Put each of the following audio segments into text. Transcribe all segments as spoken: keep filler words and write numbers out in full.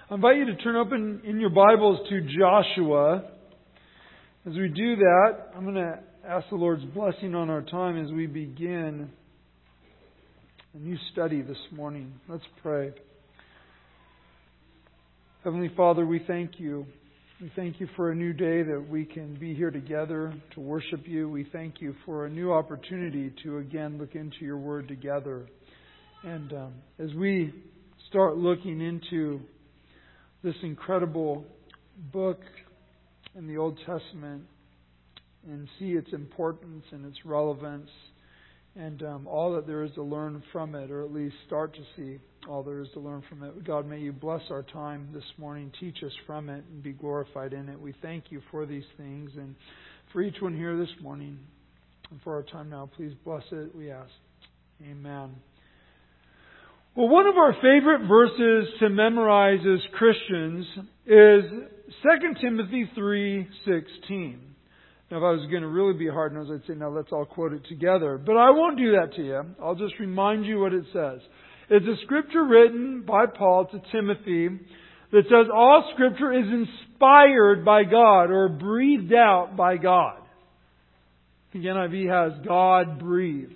I invite you to turn open in your Bibles to Joshua. As we do that, I'm going to ask the Lord's blessing on our time as we begin a new study this morning. Let's pray. Heavenly Father, we thank you. We thank you for a new day that we can be here together to worship you. We thank you for a new opportunity to again look into your Word together. And um, as we start looking into this incredible book in the Old Testament and see its importance and its relevance and um, all that there is to learn from it, or at least start to see all there is to learn from it. God, may you bless our time this morning, teach us from it, and be glorified in it. We thank you for these things and for each one here this morning and for our time now. Please bless it, we ask. Amen. Well, one of our favorite verses to memorize as Christians is Second Timothy three sixteen. Now, if I was going to really be hard-nosed, I'd say, now let's all quote it together. But I won't do that to you. I'll just remind you what it says. It's a scripture written by Paul to Timothy that says all scripture is inspired by God or breathed out by God. The N I V has God breathed.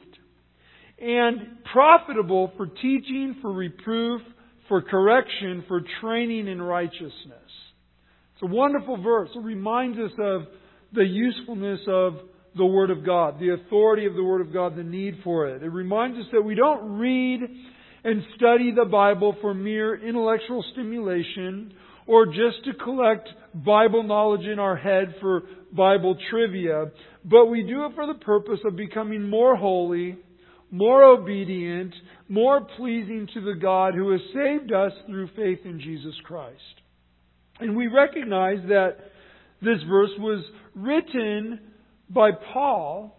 And profitable for teaching, for reproof, for correction, for training in righteousness. It's a wonderful verse. It reminds us of the usefulness of the Word of God, the authority of the Word of God, the need for it. It reminds us that we don't read and study the Bible for mere intellectual stimulation or just to collect Bible knowledge in our head for Bible trivia, but we do it for the purpose of becoming more holy, more obedient, more pleasing to the God who has saved us through faith in Jesus Christ. And we recognize that this verse was written by Paul.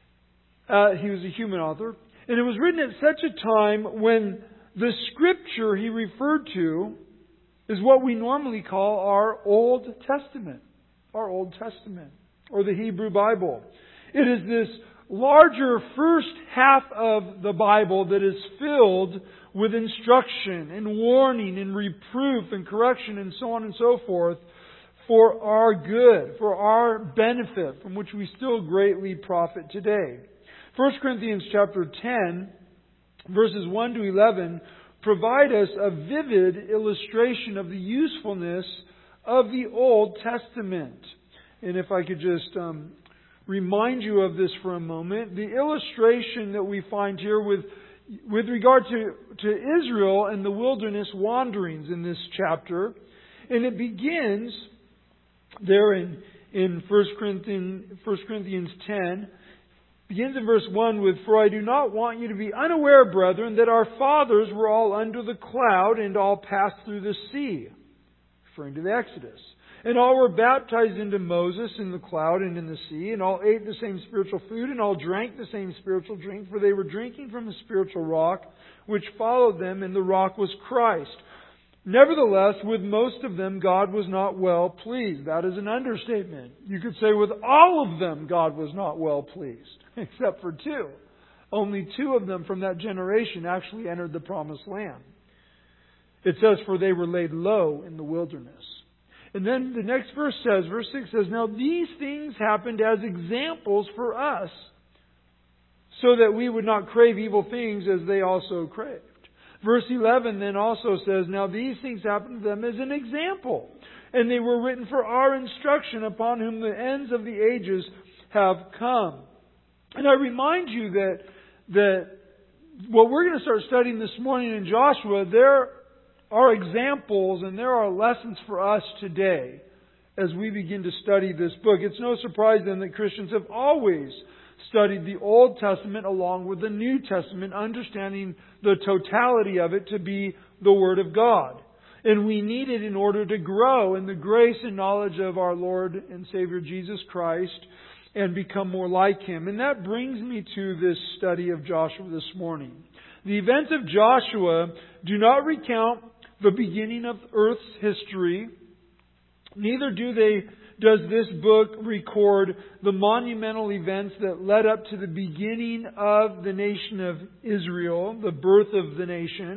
Uh, he was a human author. And it was written at such a time when the scripture he referred to is what we normally call our Old Testament. Our Old Testament. Or the Hebrew Bible. It is this larger first half of the Bible that is filled with instruction and warning and reproof and correction and so on and so forth for our good, for our benefit, from which we still greatly profit today. First Corinthians chapter ten, verses one to eleven, provide us a vivid illustration of the usefulness of the Old Testament. And if I could just um, remind you of this for a moment, the illustration that we find here with with regard to, to Israel and the wilderness wanderings in this chapter, and it begins there in, in First Corinthians ten, begins in verse one with, "For I do not want you to be unaware, brethren, that our fathers were all under the cloud and all passed through the sea," referring to the Exodus. "And all were baptized into Moses in the cloud and in the sea, and all ate the same spiritual food, and all drank the same spiritual drink, for they were drinking from a spiritual rock, which followed them, and the rock was Christ. Nevertheless, with most of them God was not well pleased." That is an understatement. You could say with all of them God was not well pleased, except for two. Only two of them from that generation actually entered the promised land. It says, "For they were laid low in the wilderness." And then the next verse says, verse six says, "Now these things happened as examples for us, so that we would not crave evil things as they also craved." Verse eleven then also says, "Now these things happened to them as an example, and they were written for our instruction, upon whom the ends of the ages have come." And I remind you that, that what we're going to start studying this morning in Joshua, there are examples and there are lessons for us today as we begin to study this book. It's no surprise then that Christians have always studied the Old Testament along with the New Testament, understanding the totality of it to be the Word of God. And we need it in order to grow in the grace and knowledge of our Lord and Savior Jesus Christ and become more like Him. And that brings me to this study of Joshua this morning. The events of Joshua do not recount the beginning of Earth's history. Neither do they does this book record the monumental events that led up to the beginning of the nation of Israel, the birth of the nation.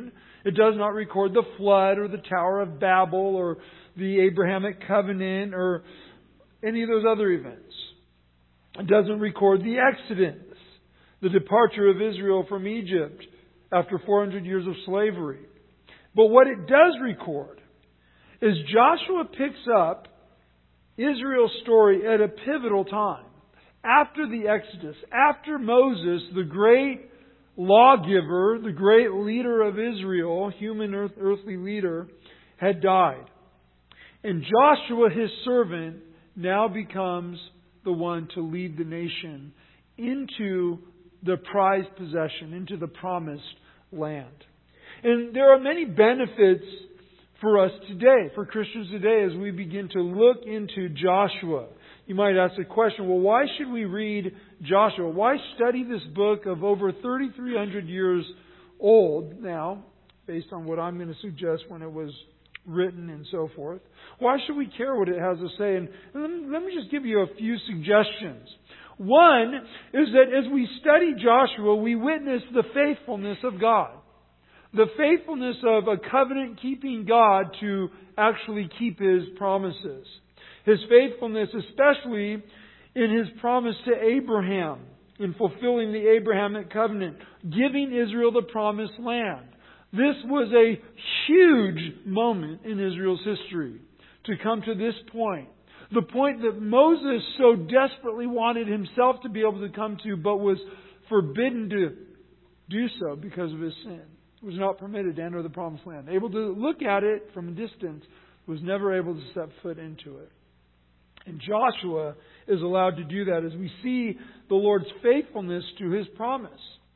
It does not record the flood or the Tower of Babel or the Abrahamic covenant or any of those other events. It doesn't record the Exodus, the departure of Israel from Egypt after four hundred years of slavery. But what it does record is Joshua picks up Israel's story at a pivotal time. After the Exodus, after Moses, the great lawgiver, the great leader of Israel, human earth, earthly leader, had died. And Joshua, his servant, now becomes the one to lead the nation into the prized possession, into the promised land. And there are many benefits for us today, for Christians today, as we begin to look into Joshua. You might ask the question, well, why should we read Joshua? Why study this book of over thirty-three hundred years old now, based on what I'm going to suggest when it was written and so forth? Why should we care what it has to say? And let me, let me just give you a few suggestions. One is that as we study Joshua, we witness the faithfulness of God. The faithfulness of a covenant-keeping God to actually keep His promises. His faithfulness, especially in His promise to Abraham, in fulfilling the Abrahamic covenant, giving Israel the promised land. This was a huge moment in Israel's history to come to this point. The point that Moses so desperately wanted himself to be able to come to, but was forbidden to do so because of his sin. Was not permitted to enter the promised land. Able to look at it from a distance, was never able to step foot into it. And Joshua is allowed to do that as we see the Lord's faithfulness to His promise.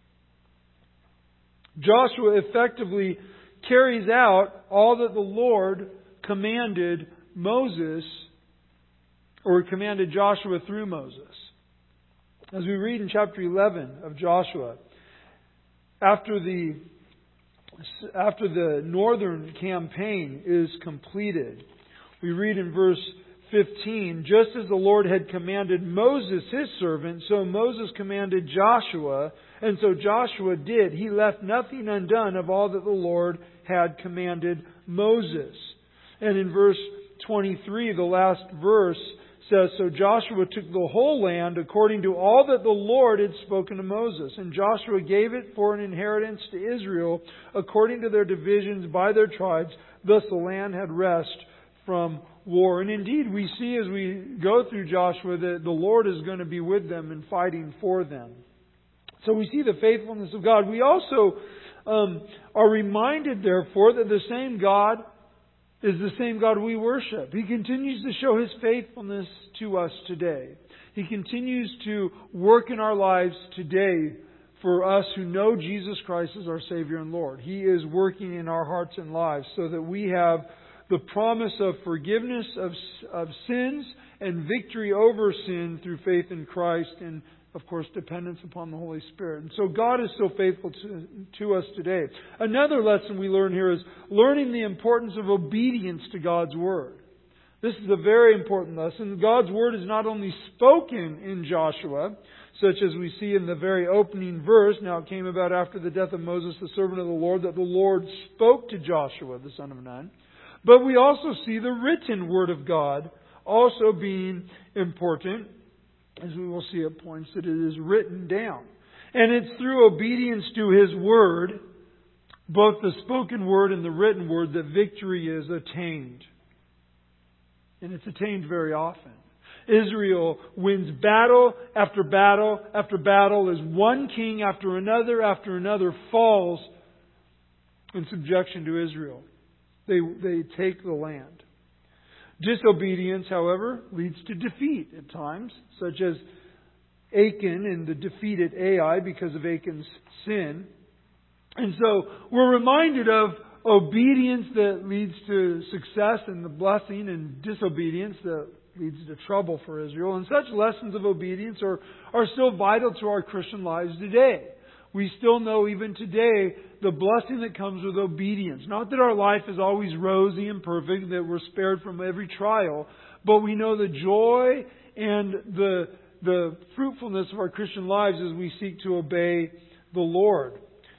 Joshua effectively carries out all that the Lord commanded Moses, or commanded Joshua through Moses. As we read in chapter eleven of Joshua, after the After the northern campaign is completed, we read in verse fifteen, just as the Lord had commanded Moses, His servant, so Moses commanded Joshua, and so Joshua did. He left nothing undone of all that the Lord had commanded Moses. And in verse twenty-three, the last verse, says, so Joshua took the whole land according to all that the Lord had spoken to Moses. And Joshua gave it for an inheritance to Israel according to their divisions by their tribes. Thus the land had rest from war. And indeed, we see as we go through Joshua that the Lord is going to be with them and fighting for them. So we see the faithfulness of God. We also um, are reminded, therefore, that the same God is the same God we worship. He continues to show His faithfulness to us today. He continues to work in our lives today for us who know Jesus Christ as our Savior and Lord. He is working in our hearts and lives so that we have the promise of forgiveness of, of sins and victory over sin through faith in Christ and, of course, dependence upon the Holy Spirit. And so God is so faithful to, to us today. Another lesson we learn here is learning the importance of obedience to God's Word. This is a very important lesson. God's Word is not only spoken in Joshua, such as we see in the very opening verse, now it came about after the death of Moses, the servant of the Lord, that the Lord spoke to Joshua, the son of Nun. But we also see the written Word of God also being important, as we will see at points, that it is written down. And it's through obedience to His Word, both the spoken Word and the written Word, that victory is attained. And it's attained very often. Israel wins battle after battle after battle as one king after another after another falls in subjection to Israel. They, they take the land. Disobedience, however, leads to defeat at times, such as Achan and the defeat at Ai because of Achan's sin. And so we're reminded of obedience that leads to success and the blessing, and disobedience that leads to trouble for Israel. And such lessons of obedience are, are still vital to our Christian lives today. We still know even today the blessing that comes with obedience. Not that our life is always rosy and perfect, that we're spared from every trial, but we know the joy and the, the fruitfulness of our Christian lives as we seek to obey the Lord.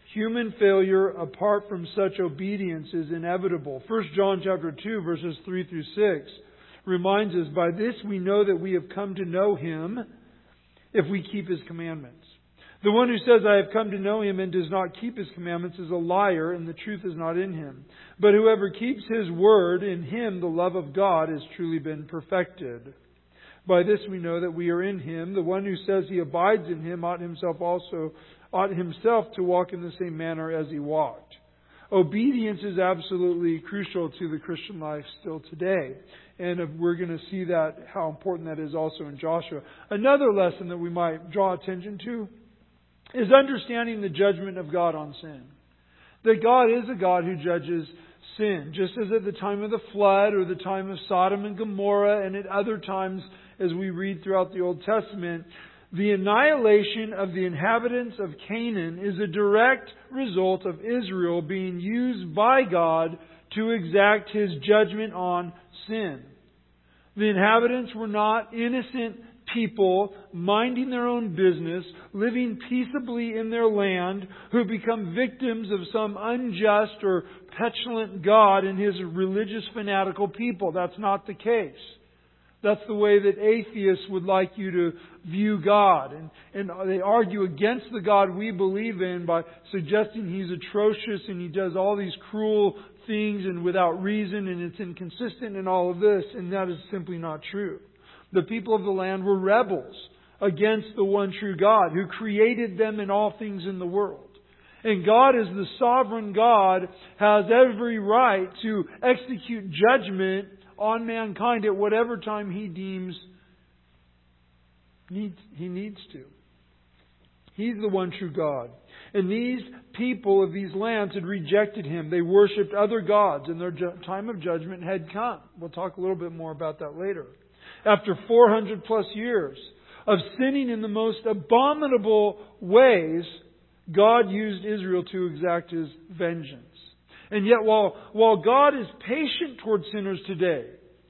Human failure apart from such obedience is inevitable. First John chapter two, verses three through six reminds us, by this we know that we have come to know Him if we keep His commandments. The one who says, I have come to know Him and does not keep His commandments is a liar, and the truth is not in him. But whoever keeps His word, in him the love of God has truly been perfected. By this we know that we are in Him. The one who says he abides in Him ought himself also ought himself to walk in the same manner as He walked. Obedience is absolutely crucial to the Christian life still today. And we're going to see that, how important that is also in Joshua. Another lesson that we might draw attention to is understanding the judgment of God on sin. That God is a God who judges sin. Just as at the time of the flood or the time of Sodom and Gomorrah, and at other times as we read throughout the Old Testament, the annihilation of the inhabitants of Canaan is a direct result of Israel being used by God to exact His judgment on sin. The inhabitants were not innocent people minding their own business, living peaceably in their land, who become victims of some unjust or petulant God and His religious fanatical people. That's not the case. That's the way that atheists would like you to view God. And, and they argue against the God we believe in by suggesting He's atrocious and He does all these cruel things and without reason and it's inconsistent and all of this. And that is simply not true. The people of the land were rebels against the one true God who created them and all things in the world. And God, as the sovereign God, has every right to execute judgment on mankind at whatever time He deems needs, He needs to. He's the one true God. And these people of these lands had rejected Him. They worshipped other gods and their ju- time of judgment had come. We'll talk a little bit more about that later. After four hundred plus years of sinning in the most abominable ways, God used Israel to exact His vengeance. And yet while, while God is patient towards sinners today,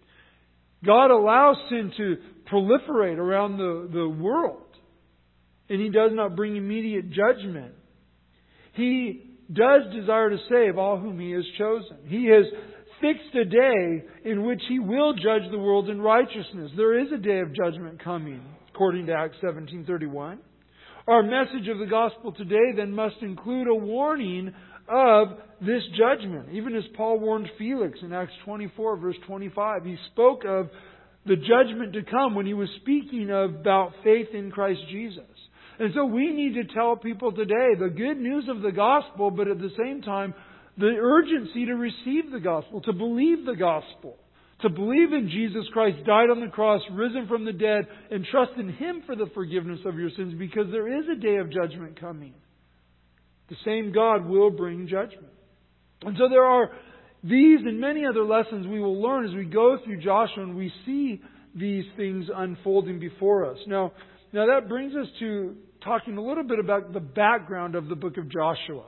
God allows sin to proliferate around the, the world. And He does not bring immediate judgment. He does desire to save all whom He has chosen. He has fixed a day in which He will judge the world in righteousness. There is a day of judgment coming, according to Acts seventeen thirty-one. Our message of the gospel today then must include a warning of this judgment. Even as Paul warned Felix in Acts twenty-four, verse twenty-five, he spoke of the judgment to come when he was speaking about faith in Christ Jesus. And so we need to tell people today the good news of the gospel, but at the same time, the urgency to receive the gospel, to believe the gospel, to believe in Jesus Christ, died on the cross, risen from the dead, and trust in Him for the forgiveness of your sins, because there is a day of judgment coming. The same God will bring judgment. And so there are these and many other lessons we will learn as we go through Joshua and we see these things unfolding before us. Now, now that brings us to talking a little bit about the background of the book of Joshua.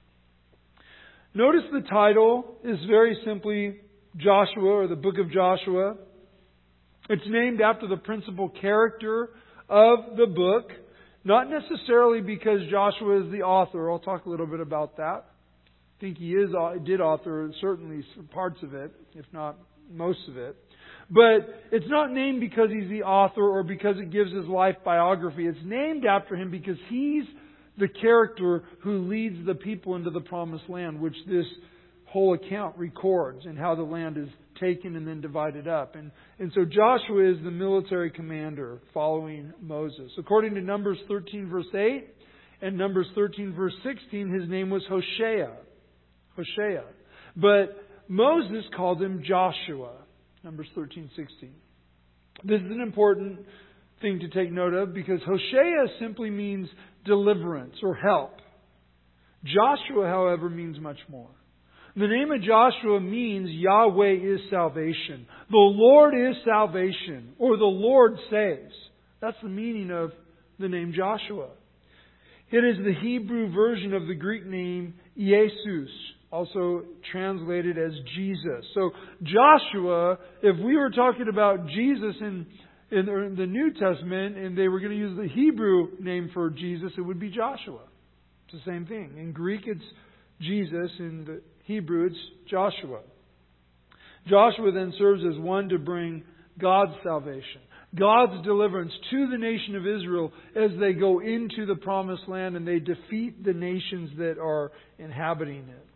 Notice the title is very simply Joshua, or the book of Joshua. It's named after the principal character of the book, not necessarily because Joshua is the author. I'll talk a little bit about that. I think he is did author certainly some parts of it, if not most of it. But it's not named because he's the author or because it gives his life biography. It's named after him because he's the character who leads the people into the promised land, which this whole account records, and how the land is taken and then divided up. And, and so Joshua is the military commander following Moses. According to Numbers thirteen verse eight and Numbers thirteen verse sixteen, his name was Hoshea. Hoshea. But Moses called him Joshua. Numbers thirteen sixteen. This is an important thing to take note of because Hoshea simply means deliverance or help. Joshua, however, means much more. The name of Joshua means Yahweh is salvation. The Lord is salvation, or the Lord saves. That's the meaning of the name Joshua. It is the Hebrew version of the Greek name Jesus, also translated as Jesus. So Joshua, if we were talking about Jesus in, in the New Testament and they were going to use the Hebrew name for Jesus, it would be Joshua. It's the same thing. In Greek, it's Jesus. In the Hebrew, it's Joshua. Joshua then serves as one to bring God's salvation, God's deliverance to the nation of Israel as they go into the promised land and they defeat the nations that are inhabiting it.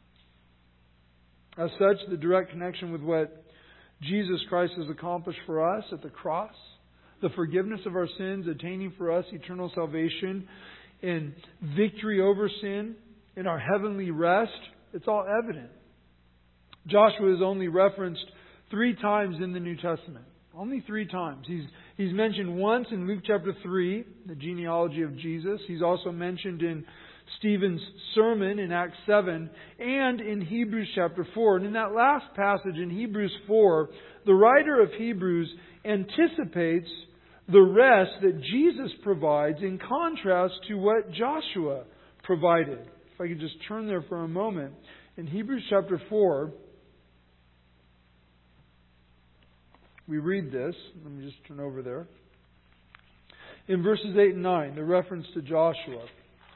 As such, the direct connection with what Jesus Christ has accomplished for us at the cross, the forgiveness of our sins, attaining for us eternal salvation, and victory over sin, and our heavenly rest, it's all evident. Joshua is only referenced three times in the New Testament. Only three times. He's he's mentioned once in Luke chapter three, the genealogy of Jesus. He's also mentioned in Stephen's sermon in Acts seven and in Hebrews chapter four. And in that last passage in Hebrews four, the writer of Hebrews anticipates the rest that Jesus provides in contrast to what Joshua provided. If I could just turn there for a moment. In Hebrews chapter four, we read this. Let me just turn over there. In verses eight and nine, the reference to Joshua.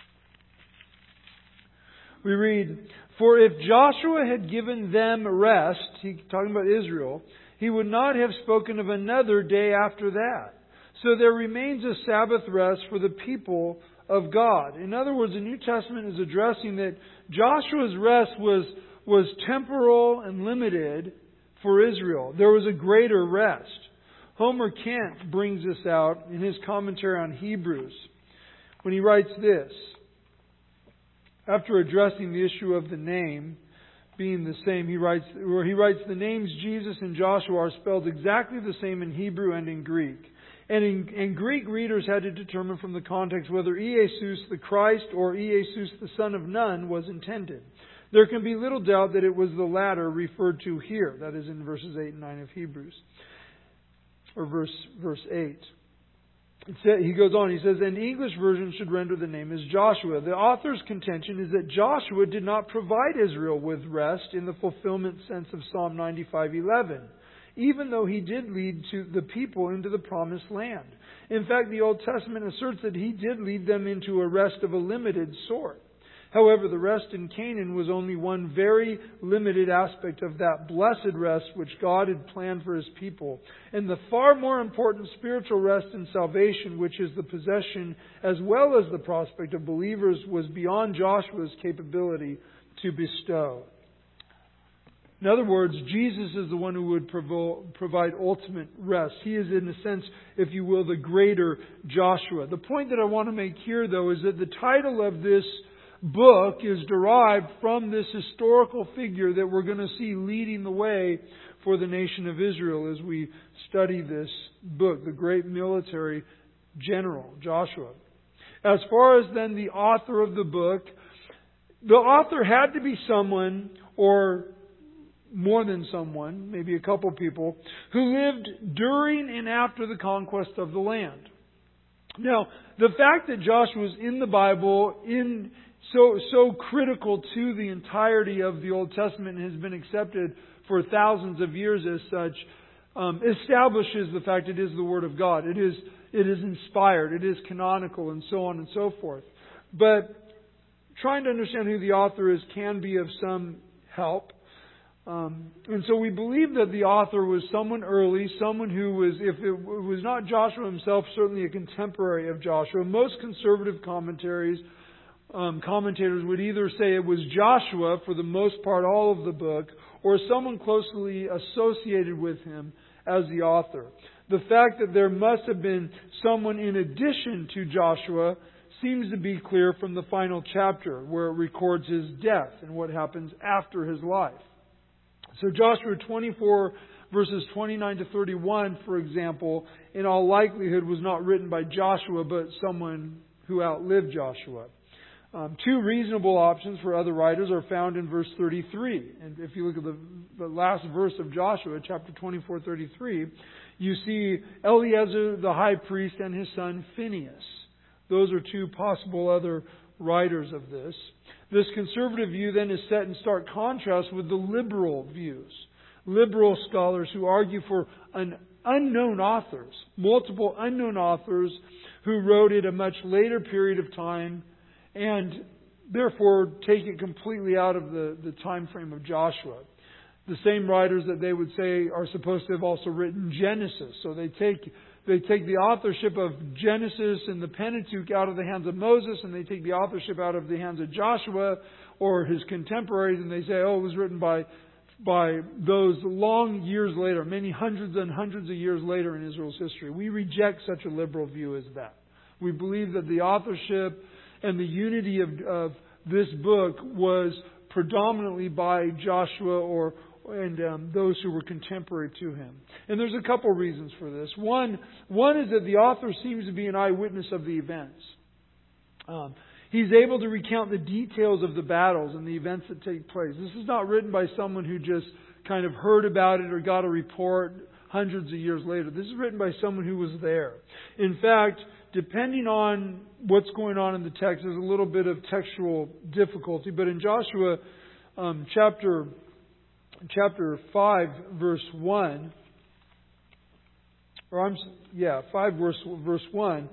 We read, "For if Joshua had given them rest," he talking about Israel, "he would not have spoken of another day after that. So there remains a Sabbath rest for the people of God." In other words, the New Testament is addressing that Joshua's rest was, was temporal and limited for Israel. There was a greater rest. Homer Kent brings this out in his commentary on Hebrews when he writes this. After addressing the issue of the name being the same, he writes, where he writes, "The names Jesus and Joshua are spelled exactly the same in Hebrew and in Greek. And in, in Greek, readers had to determine from the context whether Iesus the Christ or Iesus the Son of None was intended. There can be little doubt that it was the latter referred to here." That is in verses eight and nine of Hebrews. Or verse verse eight. It says, he goes on, he says, "An English version should render the name as Joshua. The author's contention is that Joshua did not provide Israel with rest in the fulfillment sense of Psalm ninety-five eleven, even though he did lead to the people into the promised land. In fact, the Old Testament asserts that he did lead them into a rest of a limited sort. However, the rest in Canaan was only one very limited aspect of that blessed rest which God had planned for His people. And the far more important spiritual rest in salvation, which is the possession as well as the prospect of believers, was beyond Joshua's capability to bestow." In other words, Jesus is the one who would provo- provide ultimate rest. He is, in a sense, if you will, the greater Joshua. The point that I want to make here, though, is that the title of this book is derived from this historical figure that we're going to see leading the way for the nation of Israel as we study this book, the great military general, Joshua. As far as then the author of the book, the author had to be someone, or more than someone, maybe a couple people, who lived during and after the conquest of the land. Now, the fact that Joshua was in the Bible, in so so critical to the entirety of the Old Testament, and has been accepted for thousands of years as such, um, establishes the fact it is the Word of God. It is it is inspired, it is canonical, and so on and so forth. But trying to understand who the author is can be of some help. Um, and so we believe that the author was someone early, someone who was, if it was not Joshua himself, certainly a contemporary of Joshua. Most conservative commentaries, um, commentators would either say it was Joshua for the most part, all of the book, or someone closely associated with him as the author. The fact that there must have been someone in addition to Joshua seems to be clear from the final chapter, where it records his death and what happens after his life. So Joshua twenty-four, verses twenty-nine to thirty-one, for example, in all likelihood was not written by Joshua, but someone who outlived Joshua. Um, two reasonable options for other writers are found in verse thirty-three. And if you look at the, the last verse of Joshua, chapter twenty-four, thirty-three, you see Eleazar the high priest and his son Phinehas. Those are two possible other writers of this. This conservative view then is set in stark contrast with the liberal views. Liberal scholars who argue for an unknown authors, multiple unknown authors who wrote at a much later period of time and therefore take it completely out of the, the time frame of Joshua. The same writers that they would say are supposed to have also written Genesis. So they take they take the authorship of Genesis and the Pentateuch out of the hands of Moses, and they take the authorship out of the hands of Joshua or his contemporaries, and they say, oh, it was written by by those long years later, many hundreds and hundreds of years later in Israel's history. We reject such a liberal view as that. We believe that the authorship and the unity of, of this book was predominantly by Joshua or and um, those who were contemporary to him. And there's a couple reasons for this. One, one is that the author seems to be an eyewitness of the events. Um, he's able to recount the details of the battles and the events that take place. This is not written by someone who just kind of heard about it or got a report hundreds of years later. This is written by someone who was there. In fact, depending on what's going on in the text, there's a little bit of textual difficulty. But in Joshua um, chapter chapter five, verse one, or I'm yeah, five verse verse one,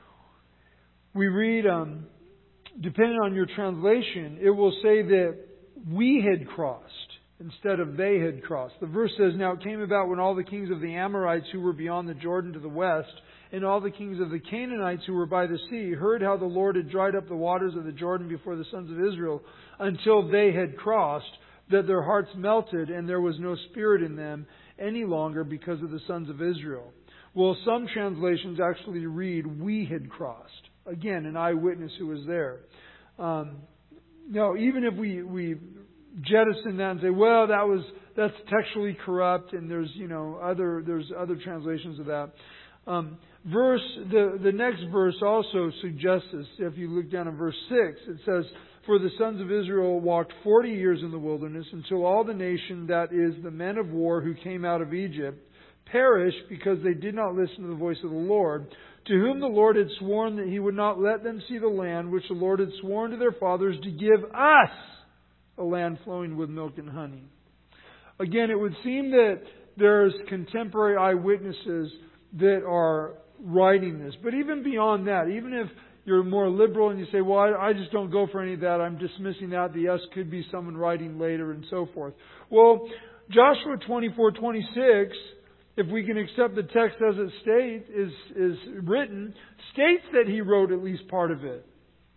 we read, um, depending on your translation, it will say that we had crossed instead of they had crossed. The verse says, now it came about when all the kings of the Amorites who were beyond the Jordan to the west, and all the kings of the Canaanites who were by the sea, heard how the Lord had dried up the waters of the Jordan before the sons of Israel until they had crossed, that their hearts melted and there was no spirit in them any longer because of the sons of Israel. Well, some translations actually read, we had crossed. Again, an eyewitness who was there. Um, now, even if we, we jettison that and say, well, that was that's textually corrupt, and there's you know other there's other translations of that. Um, verse the the next verse also suggests this. If you look down in verse six, it says, for the sons of Israel walked forty years in the wilderness until all the nation, that is, the men of war who came out of Egypt, perished because they did not listen to the voice of the Lord, to whom the Lord had sworn that He would not let them see the land which the Lord had sworn to their fathers to give us, a land flowing with milk and honey. Again, it would seem that there's contemporary eyewitnesses that are writing this. But even beyond that, even if you're more liberal and you say, well, I, I just don't go for any of that, I'm dismissing that, the us could be someone writing later and so forth. Well, Joshua twenty-four twenty-six, if we can accept the text as it state, is, is written, states that he wrote at least part of it.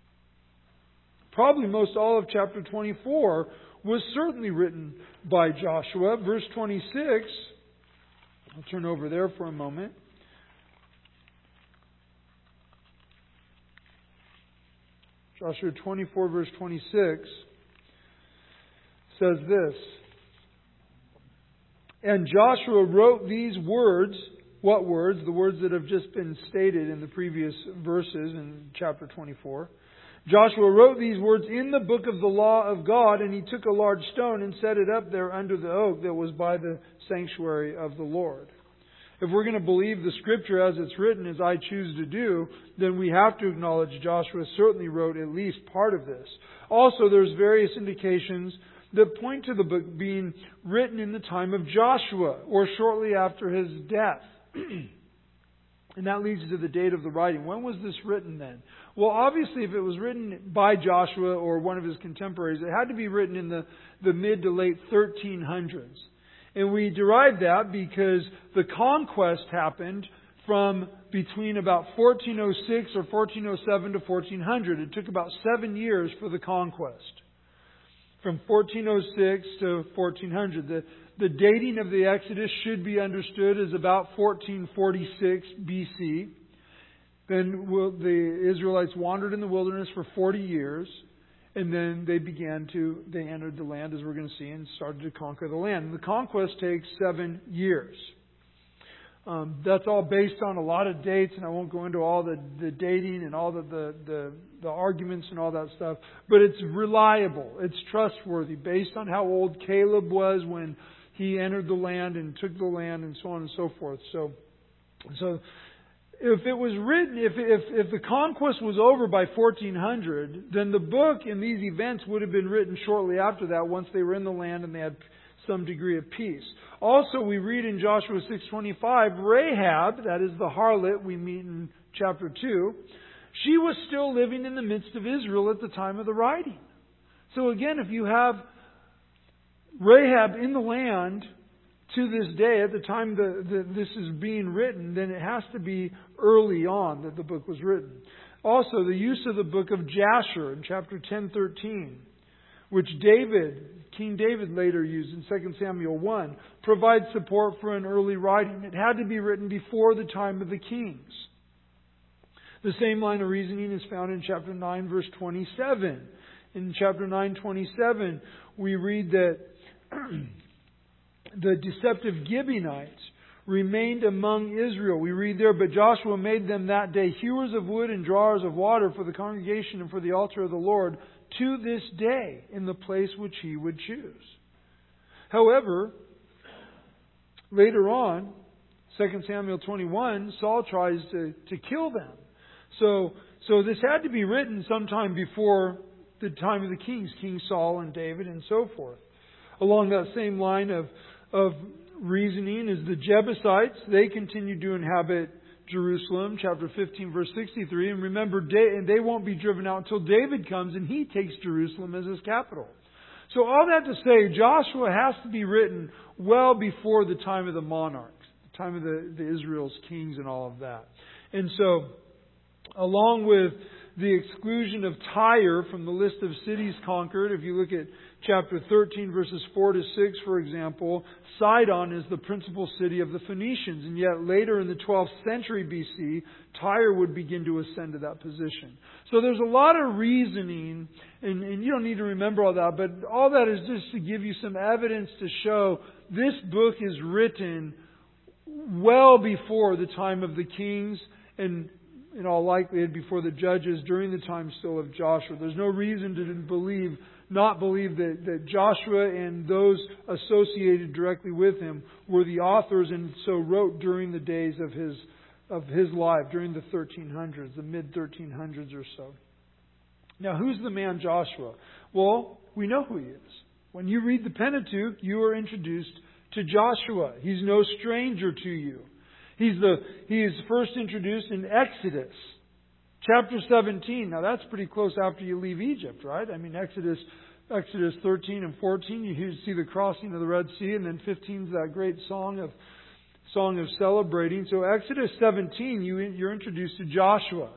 Probably most all of chapter twenty-four was certainly written by Joshua. Verse twenty-six, I'll turn over there for a moment. Joshua twenty-four, verse twenty-six says this. And Joshua wrote these words. What words? The words that have just been stated in the previous verses in chapter twenty-four. Joshua wrote these words in the book of the law of God, and he took a large stone and set it up there under the oak that was by the sanctuary of the Lord. If we're going to believe the Scripture as it's written, as I choose to do, then we have to acknowledge Joshua certainly wrote at least part of this. Also, there's various indications that point to the book being written in the time of Joshua, or shortly after his death. And that leads to the date of the writing. When was this written then? Well, obviously, if it was written by Joshua or one of his contemporaries, it had to be written in the, the mid to late thirteen hundreds. And we derive that because the conquest happened from between about fourteen oh six or fourteen oh seven to fourteen hundred. It took about seven years for the conquest. From fourteen oh six to fourteen hundred. The, the dating of the Exodus should be understood as about fourteen forty-six B C. Then the Israelites wandered in the wilderness for forty years. And then they began to, they entered the land, as we're going to see, and started to conquer the land. And the conquest takes seven years. Um, that's all based on a lot of dates, and I won't go into all the, the dating and all the, the, the, the arguments and all that stuff. But it's reliable. It's trustworthy, based on how old Caleb was when he entered the land and took the land and so on and so forth. So, so if it was written, if, if, if the conquest was over by fourteen hundred, then the book in these events would have been written shortly after that, once they were in the land and they had some degree of peace. Also, we read in Joshua six twenty-five, Rahab, that is the harlot we meet in chapter two, She was still living in the midst of Israel at the time of the writing. So again, if you have Rahab in the land to this day, at the time the, the, this is being written, then it has to be early on that the book was written. Also, the use of the book of Jasher in chapter ten thirteen, which David, King David later used in Second Samuel one, provides support for an early writing. It had to be written before the time of the kings. The same line of reasoning is found in chapter nine, verse twenty-seven. In chapter nine, twenty-seven, we read that the deceptive Gibeonites remained among Israel. We read there, but Joshua made them that day hewers of wood and drawers of water for the congregation and for the altar of the Lord to this day in the place which he would choose. However, later on, Second Samuel twenty-one, Saul tries to, to kill them. So, so this had to be written sometime before the time of the kings, King Saul and David and so forth. Along that same line of, of reasoning is the Jebusites. They continued to inhabit Jerusalem, chapter fifteen, verse sixty-three. And remember, and they won't be driven out until David comes and he takes Jerusalem as his capital. So all that to say, Joshua has to be written well before the time of the monarchs, the time of the, the Israel's kings and all of that. And so, along with the exclusion of Tyre from the list of cities conquered, if you look at chapter thirteen, verses four to six, for example, Sidon is the principal city of the Phoenicians. And yet later in the twelfth century B C, Tyre would begin to ascend to that position. So there's a lot of reasoning, and, and you don't need to remember all that, but all that is just to give you some evidence to show this book is written well before the time of the kings and in all likelihood before the judges during the time still of Joshua. There's no reason to believe, not believe that, that Joshua and those associated directly with him were the authors and so wrote during the days of his of his life, during the thirteen hundreds, the mid thirteen hundreds or so. Now, who's the man Joshua? Well, we know who he is. When you read the Pentateuch, you are introduced to Joshua. He's no stranger to you. He's the he is first introduced in Exodus, chapter seventeen. Now that's pretty close after you leave Egypt, right? I mean, Exodus Exodus thirteen and fourteen, you see the crossing of the Red Sea, and then fifteen is that great song of song of celebrating. So Exodus seventeen, you you're introduced to Joshua.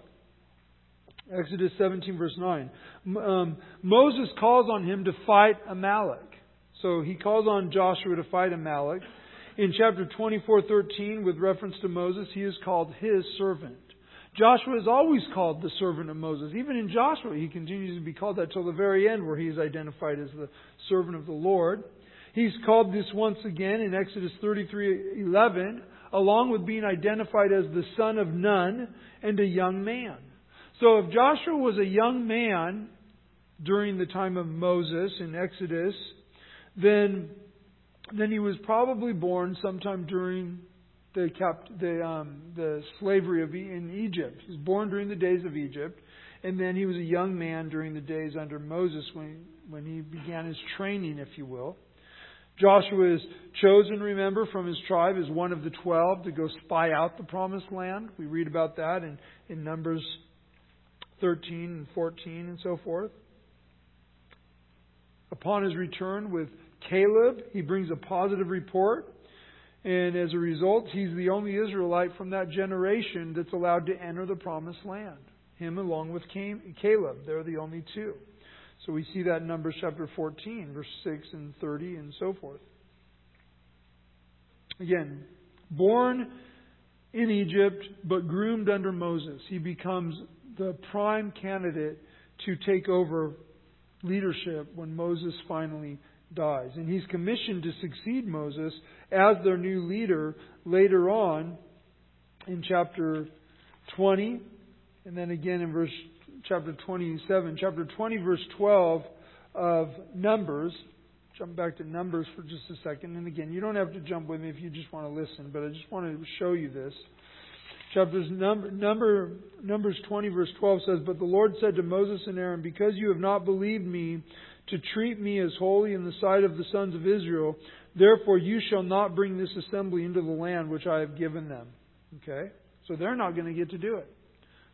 Exodus seventeen, verse nine. Um, Moses calls on him to fight Amalek. So he calls on Joshua to fight Amalek. In chapter twenty-four thirteen, with reference to Moses, he is called his servant. Joshua is always called the servant of Moses. Even in Joshua, he continues to be called that till the very end, where he is identified as the servant of the Lord. He's called this once again in Exodus thirty-three eleven, along with being identified as the son of Nun and a young man. So if Joshua was a young man during the time of Moses in Exodus, then then he was probably born sometime during the cap, the um, the slavery of in Egypt. He was born during the days of Egypt, and then he was a young man during the days under Moses when when he began his training, if you will. Joshua is chosen, remember, from his tribe as one of the twelve to go spy out the promised land. We read about that in, in Numbers thirteen and fourteen and so forth. Upon his return with Caleb, he brings a positive report. And as a result, he's the only Israelite from that generation that's allowed to enter the promised land. Him along with Caleb. They're the only two. So we see that in Numbers chapter fourteen, verse six and thirty and so forth. Again, born in Egypt, but groomed under Moses. He becomes the prime candidate to take over leadership when Moses finally dies. And he's commissioned to succeed Moses as their new leader later on in chapter twenty, and then again in verse chapter twenty-seven, chapter twenty, verse twelve of Numbers. Jump back to Numbers for just a second. And again, you don't have to jump with me if you just want to listen, but I just want to show you this. Chapters number, number Numbers twenty, verse twelve says, "But the Lord said to Moses and Aaron, because you have not believed me to treat me as holy in the sight of the sons of Israel, therefore you shall not bring this assembly into the land which I have given them." Okay? So they're not going to get to do it.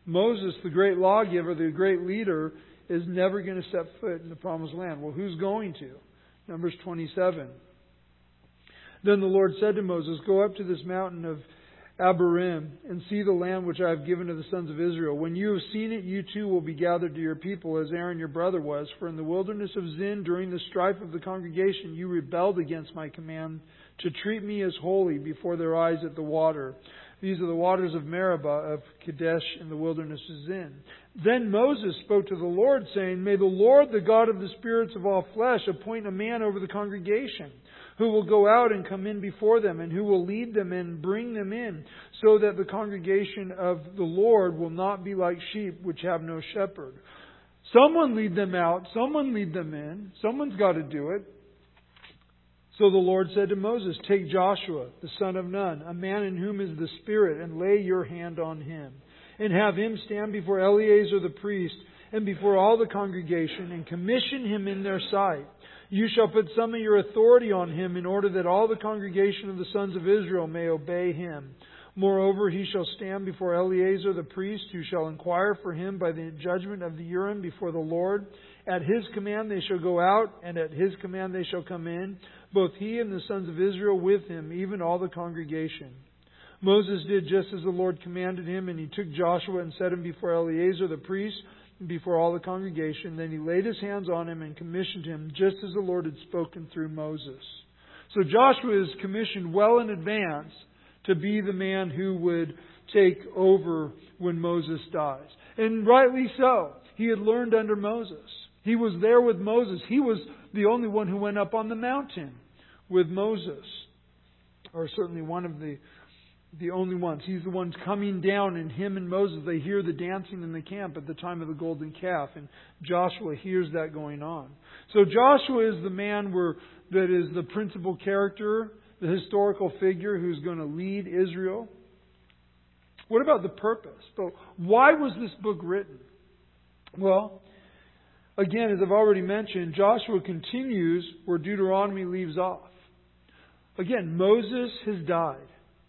Moses, the great lawgiver, the great leader, is never going to set foot in the promised land. Well, who's going to? Numbers twenty-seven. Then the Lord said to Moses, "Go up to this mountain of Abarim, and see the land which I have given to the sons of Israel. When you have seen it, you too will be gathered to your people, as Aaron your brother was. For in the wilderness of Zin, during the strife of the congregation, you rebelled against my command to treat me as holy before their eyes at the water. These are the waters of Meribah of Kadesh in the wilderness of Zin." Then Moses spoke to the Lord, saying, "May the Lord, the God of the spirits of all flesh, appoint a man over the congregation, who will go out and come in before them, and who will lead them and bring them in, so that the congregation of the Lord will not be like sheep which have no shepherd." Someone lead them out. Someone lead them in. Someone's got to do it. So the Lord said to Moses, "Take Joshua, the son of Nun, a man in whom is the Spirit, and lay your hand on him, and have him stand before Eleazar the priest and before all the congregation, and commission him in their sight. You shall put some of your authority on him, in order that all the congregation of the sons of Israel may obey him. Moreover, he shall stand before Eleazar the priest, who shall inquire for him by the judgment of the Urim before the Lord. At his command they shall go out, and at his command they shall come in, both he and the sons of Israel with him, even all the congregation." Moses did just as the Lord commanded him, and he took Joshua and set him before Eleazar the priest, before all the congregation. Then he laid his hands on him and commissioned him, just as the Lord had spoken through Moses. So Joshua is commissioned well in advance to be the man who would take over when Moses dies. And rightly so. He had learned under Moses. He was there with Moses. He was the only one who went up on the mountain with Moses. Or certainly one of the The only ones. He's the ones coming down, and him and Moses, they hear the dancing in the camp at the time of the golden calf, and Joshua hears that going on. So Joshua is the man where, that is the principal character, the historical figure who's going to lead Israel. What about the purpose? So why was this book written? Well, again, as I've already mentioned, Joshua continues where Deuteronomy leaves off. Again, Moses has died.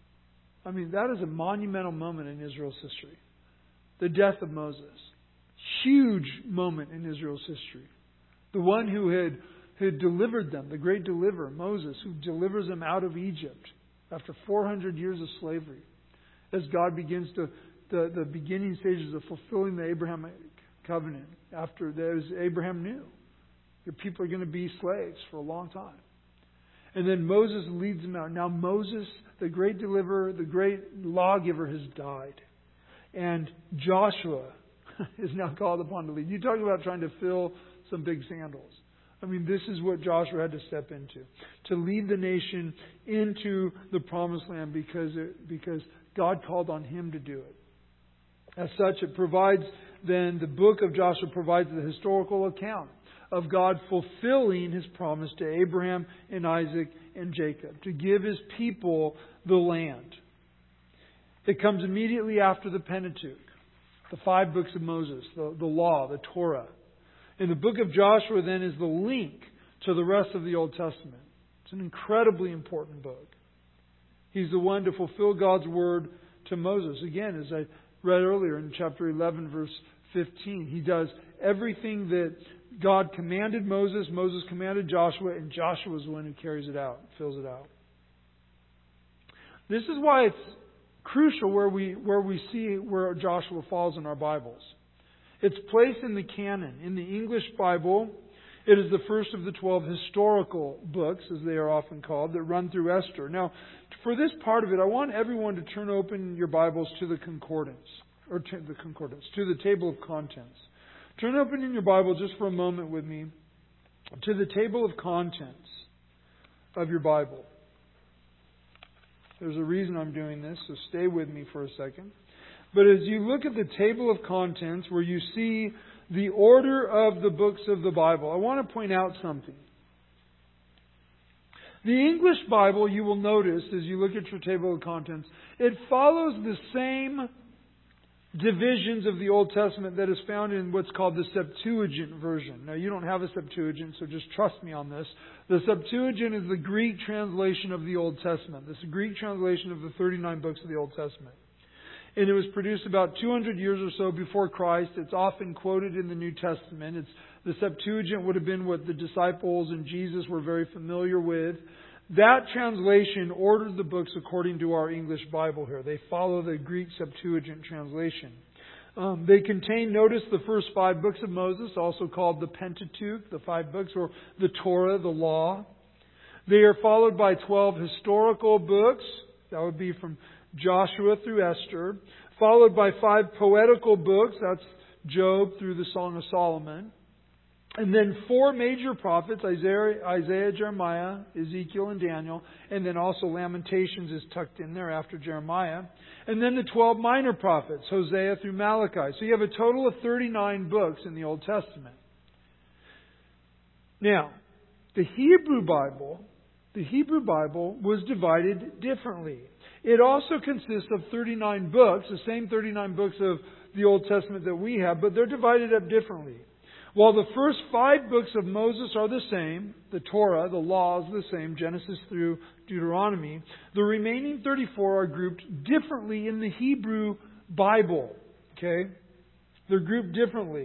I mean, that is a monumental moment in Israel's history. The death of Moses. Huge moment in Israel's history. The one who had, had delivered them, the great deliverer, Moses, who delivers them out of Egypt after four hundred years of slavery. As God begins to, the, the beginning stages of fulfilling the Abrahamic covenant. After there's Abraham knew, your people are going to be slaves for a long time. And then Moses leads them out. Now Moses, the great deliverer, the great lawgiver, has died. And Joshua is now called upon to lead. You talk about trying to fill some big sandals. I mean, this is what Joshua had to step into. To lead the nation into the promised land because, it, because God called on him to do it. As such, it provides, then, the book of Joshua provides the historical account of God fulfilling His promise to Abraham and Isaac and Jacob to give His people the land. It comes immediately after the Pentateuch, the five books of Moses, the, the law, the Torah. And the book of Joshua then is the link to the rest of the Old Testament. It's an incredibly important book. He's the one to fulfill God's word to Moses. Again, as I read earlier in chapter eleven, verse fifteen, he does everything that God commanded Moses, Moses commanded Joshua, and Joshua is the one who carries it out, fills it out. This is why it's crucial where we where we see where Joshua falls in our Bibles. It's placed in the canon. In the English Bible, it is the first of the twelve historical books, as they are often called, that run through Esther. Now, for this part of it, I want everyone to turn open your Bibles to the concordance, or to the concordance, to the table of contents. Turn open in your Bible just for a moment with me to the table of contents of your Bible. There's a reason I'm doing this, so stay with me for a second. But as you look at the table of contents where you see the order of the books of the Bible, I want to point out something. The English Bible, you will notice as you look at your table of contents, it follows the same divisions of the Old Testament that is found in what's called the Septuagint version. Now, you don't have a Septuagint, so just trust me on this. The Septuagint is the Greek translation of the Old Testament. This is the Greek translation of the thirty-nine books of the Old Testament. and it was produced about two hundred years or so before Christ. It's often quoted in the New Testament. It's the Septuagint would have been what the disciples and Jesus were very familiar with. That translation ordered the books according to our English Bible here. They follow the Greek Septuagint translation. Um, they contain, notice, the first five books of Moses, also called the Pentateuch, the five books, or the Torah, the law. They are followed by twelve historical books. That would be from Joshua through Esther. Followed by five poetical books. That's Job through the Song of Solomon. And then four major prophets, Isaiah, Isaiah, Jeremiah, Ezekiel, and Daniel. And then also Lamentations is tucked in there after Jeremiah. And then the twelve minor prophets, Hosea through Malachi. So you have a total of thirty-nine books in the Old Testament. Now, the Hebrew Bible, the Hebrew Bible was divided differently. It also consists of thirty-nine books, the same thirty-nine books of the Old Testament that we have, but they're divided up differently. While the first five books of Moses are the same, the Torah, the law is the same, Genesis through Deuteronomy, the remaining thirty-four are grouped differently in the Hebrew Bible. Okay? They're grouped differently.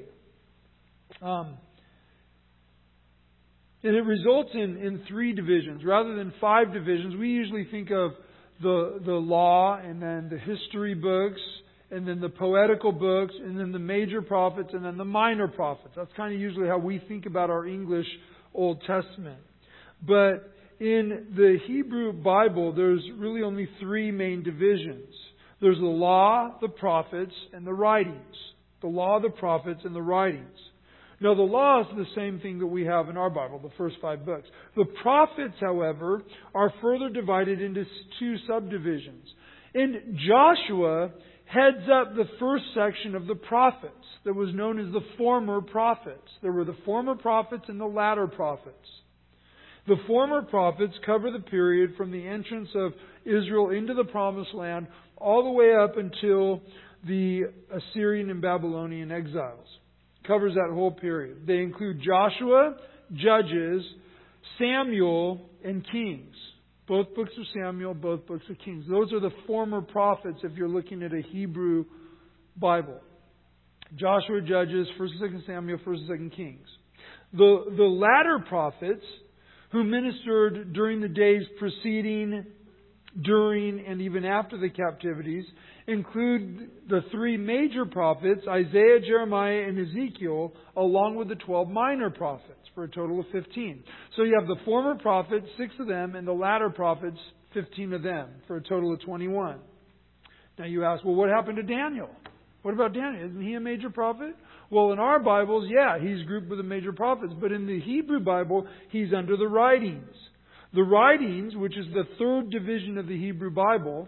Um, and it results in, in three divisions. Rather than five divisions, we usually think of the, the law and then the history books, and then the poetical books, and then the major prophets, and then the minor prophets. That's kind of usually how we think about our English Old Testament. But in the Hebrew Bible, there's really only three main divisions. There's the law, the prophets, and the writings. The law, the prophets, and the writings. Now, the law is the same thing that we have in our Bible, the first five books. The prophets, however, are further divided into two subdivisions. And Joshua heads up the first section of the prophets that was known as the former prophets. There were the former prophets and the latter prophets. The former prophets cover the period from the entrance of Israel into the Promised Land all the way up until the Assyrian and Babylonian exiles. Covers that whole period. They include Joshua, Judges, Samuel, and Kings. Both books of Samuel, both books of Kings. Those are the former prophets if you're looking at a Hebrew Bible. Joshua, Judges, First and Second Samuel, First and Second Kings. The, the latter prophets who ministered during the days preceding, during, and even after the captivities include the three major prophets, Isaiah, Jeremiah, and Ezekiel, along with the twelve minor prophets, for a total of fifteen. So you have the former prophets, six of them, and the latter prophets, fifteen of them, for a total of twenty-one. Now you ask, well, what happened to Daniel? What about Daniel? Isn't he a major prophet? Well, in our Bibles, yeah, he's grouped with the major prophets. But in the Hebrew Bible, he's under the writings. The writings, which is the third division of the Hebrew Bible,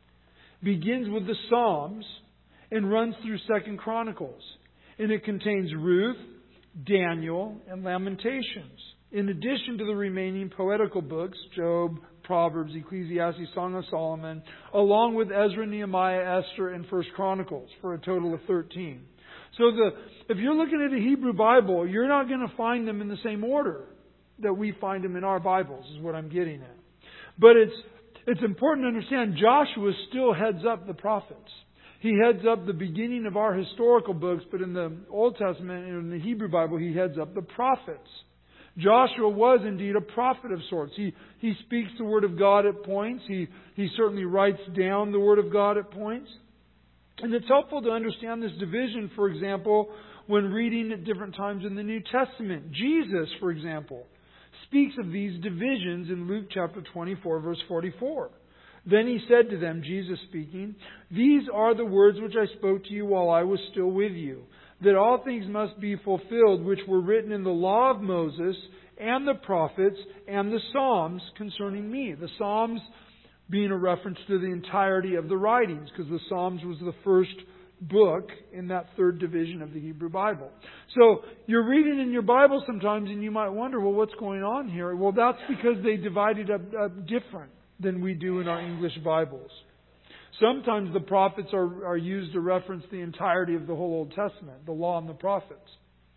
begins with the Psalms and runs through Second Chronicles. And it contains Ruth, Daniel, and Lamentations, in addition to the remaining poetical books, Job, Proverbs, Ecclesiastes, Song of Solomon, along with Ezra, Nehemiah, Esther, and First Chronicles, for a total of thirteen. So the, if you're looking at a Hebrew Bible, you're not going to find them in the same order that we find them in our Bibles, is what I'm getting at. But it's it's important to understand Joshua still heads up the prophets. He heads up the beginning of our historical books, but in the Old Testament and in the Hebrew Bible, he heads up the prophets. Joshua was indeed a prophet of sorts. He he speaks the Word of God at points. He, he certainly writes down the Word of God at points. And it's helpful to understand this division, for example, when reading at different times in the New Testament. Jesus, for example, speaks of these divisions in Luke chapter twenty-four, verse forty-four. Then he said to them, Jesus speaking, "These are the words which I spoke to you while I was still with you, that all things must be fulfilled which were written in the law of Moses and the prophets and the Psalms concerning me." The Psalms being a reference to the entirety of the writings, because the Psalms was the first book in that third division of the Hebrew Bible. So you're reading in your Bible sometimes and you might wonder, well, what's going on here? Well, that's because they divided up, up different than we do in our English Bibles. Sometimes the prophets are, are used to reference the entirety of the whole Old Testament, the law and the prophets.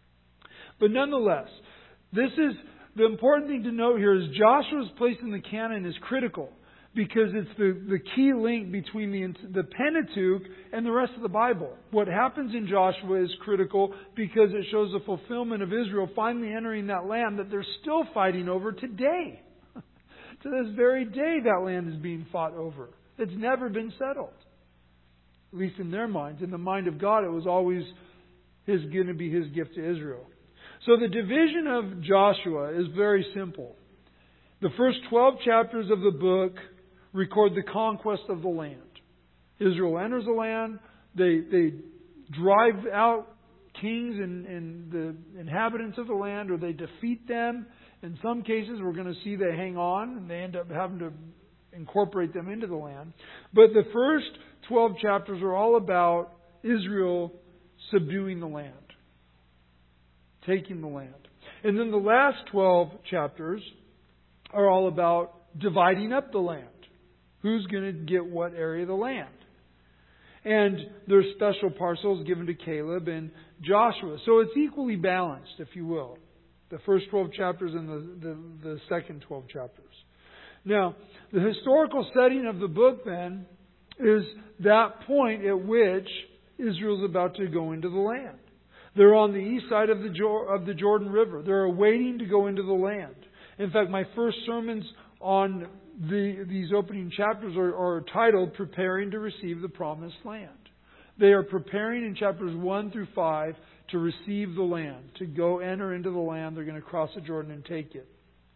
But nonetheless, this is the important thing to note here is Joshua's place in the canon is critical, because it's the, the key link between the, the Pentateuch and the rest of the Bible. What happens in Joshua is critical because it shows the fulfillment of Israel finally entering that land that they're still fighting over today. To this very day, that land is being fought over. It's never been settled. At least in their minds. In the mind of God, it was always his going to be His gift to Israel. So the division of Joshua is very simple. The first twelve chapters of the book record the conquest of the land. Israel enters the land. They they drive out kings and, and the inhabitants of the land, or they defeat them. In some cases, we're going to see they hang on, and they end up having to incorporate them into the land. But the first twelve chapters are all about Israel subduing the land, taking the land. And then the last twelve chapters are all about dividing up the land. Who's going to get what area of the land? And there's special parcels given to Caleb and Joshua. So it's equally balanced, if you will. The first twelve chapters and the, the, the second twelve chapters. Now, the historical setting of the book then is that point at which Israel's about to go into the land. They're on the east side of the of the Jordan River. They're waiting to go into the land. In fact, my first sermons on the, these opening chapters are, are titled Preparing to Receive the Promised Land. They are preparing in chapters one through five to receive the land, to go enter into the land. They're going to cross the Jordan and take it.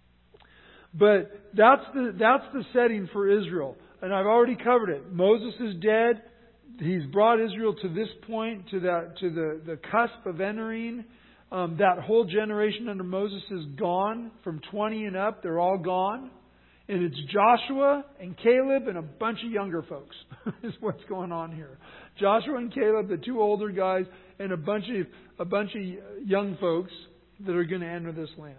But that's the that's the setting for Israel. And I've already covered it. Moses is dead. He's brought Israel to this point, to that to the, the cusp of entering. Um, that whole generation under Moses is gone. From twenty and up, they're all gone. And it's Joshua and Caleb and a bunch of younger folks is what's going on here. Joshua and Caleb, the two older guys, and a bunch of a bunch of young folks that are going to enter this land.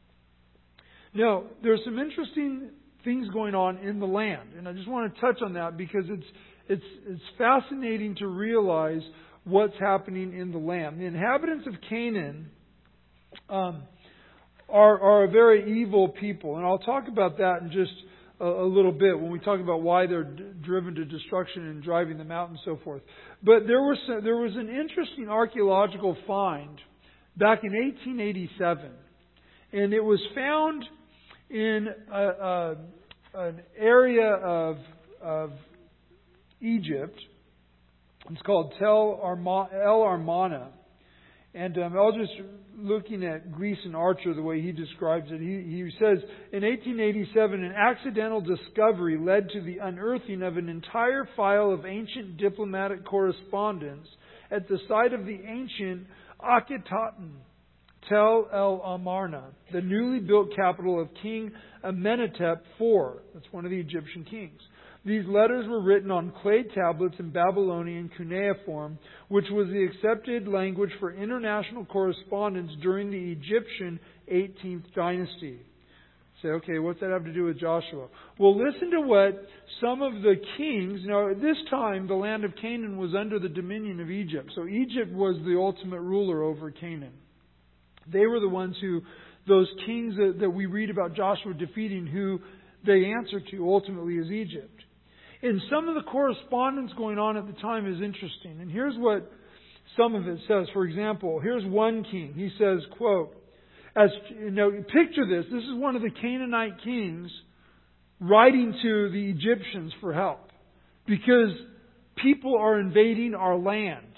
Now, there's some interesting things going on in the land, and I just want to touch on that because it's it's it's fascinating to realize what's happening in the land. The inhabitants of Canaan um, are are a very evil people, and I'll talk about that in just a, a little bit when we talk about why they're d- driven to destruction and driving them out and so forth. But there was there was an interesting archaeological find back in eighteen eighty-seven, and it was found in a, a, an area of of Egypt. It's called Tel Arma, El Armana. And um, I was just looking at Greason Archer, the way he describes it. He, he says, in eighteen eighty-seven, an accidental discovery led to the unearthing of an entire file of ancient diplomatic correspondence at the site of the ancient Akhetaten, Tel El Amarna, the newly built capital of King Amenhotep the fourth. That's one of the Egyptian kings. These letters were written on clay tablets in Babylonian cuneiform, which was the accepted language for international correspondence during the Egyptian eighteenth dynasty. Say, okay, what's that have to do with Joshua? Well, listen to what some of the kings, now at this time the land of Canaan was under the dominion of Egypt. So Egypt was the ultimate ruler over Canaan. They were the ones who, those kings that, that we read about Joshua defeating, who they answer to ultimately is Egypt. And some of the correspondence going on at the time is interesting. And here's what some of it says. For example, here's one king. He says, quote, as you know, picture this. This is one of the Canaanite kings writing to the Egyptians for help because people are invading our land.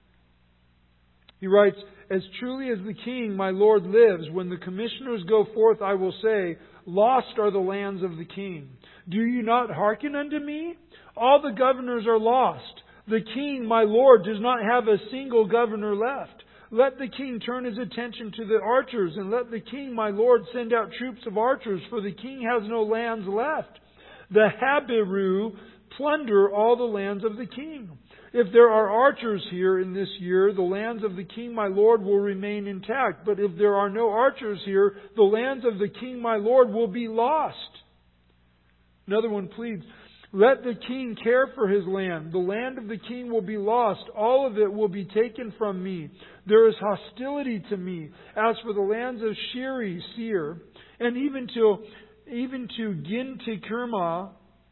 He writes, as truly as the king, my Lord, lives, when the commissioners go forth, I will say, lost are the lands of the king. Do you not hearken unto me? All the governors are lost. The king, my Lord, does not have a single governor left. Let the king turn his attention to the archers, and let the king, my Lord, send out troops of archers, for the king has no lands left. The Habiru plunder all the lands of the king. If there are archers here in this year, the lands of the king my Lord will remain intact. But if there are no archers here, the lands of the king my Lord will be lost. Another one pleads, let the king care for his land. The land of the king will be lost. All of it will be taken from me. There is hostility to me. As for the lands of Shiri, Seir, and even to even to Gintikirma,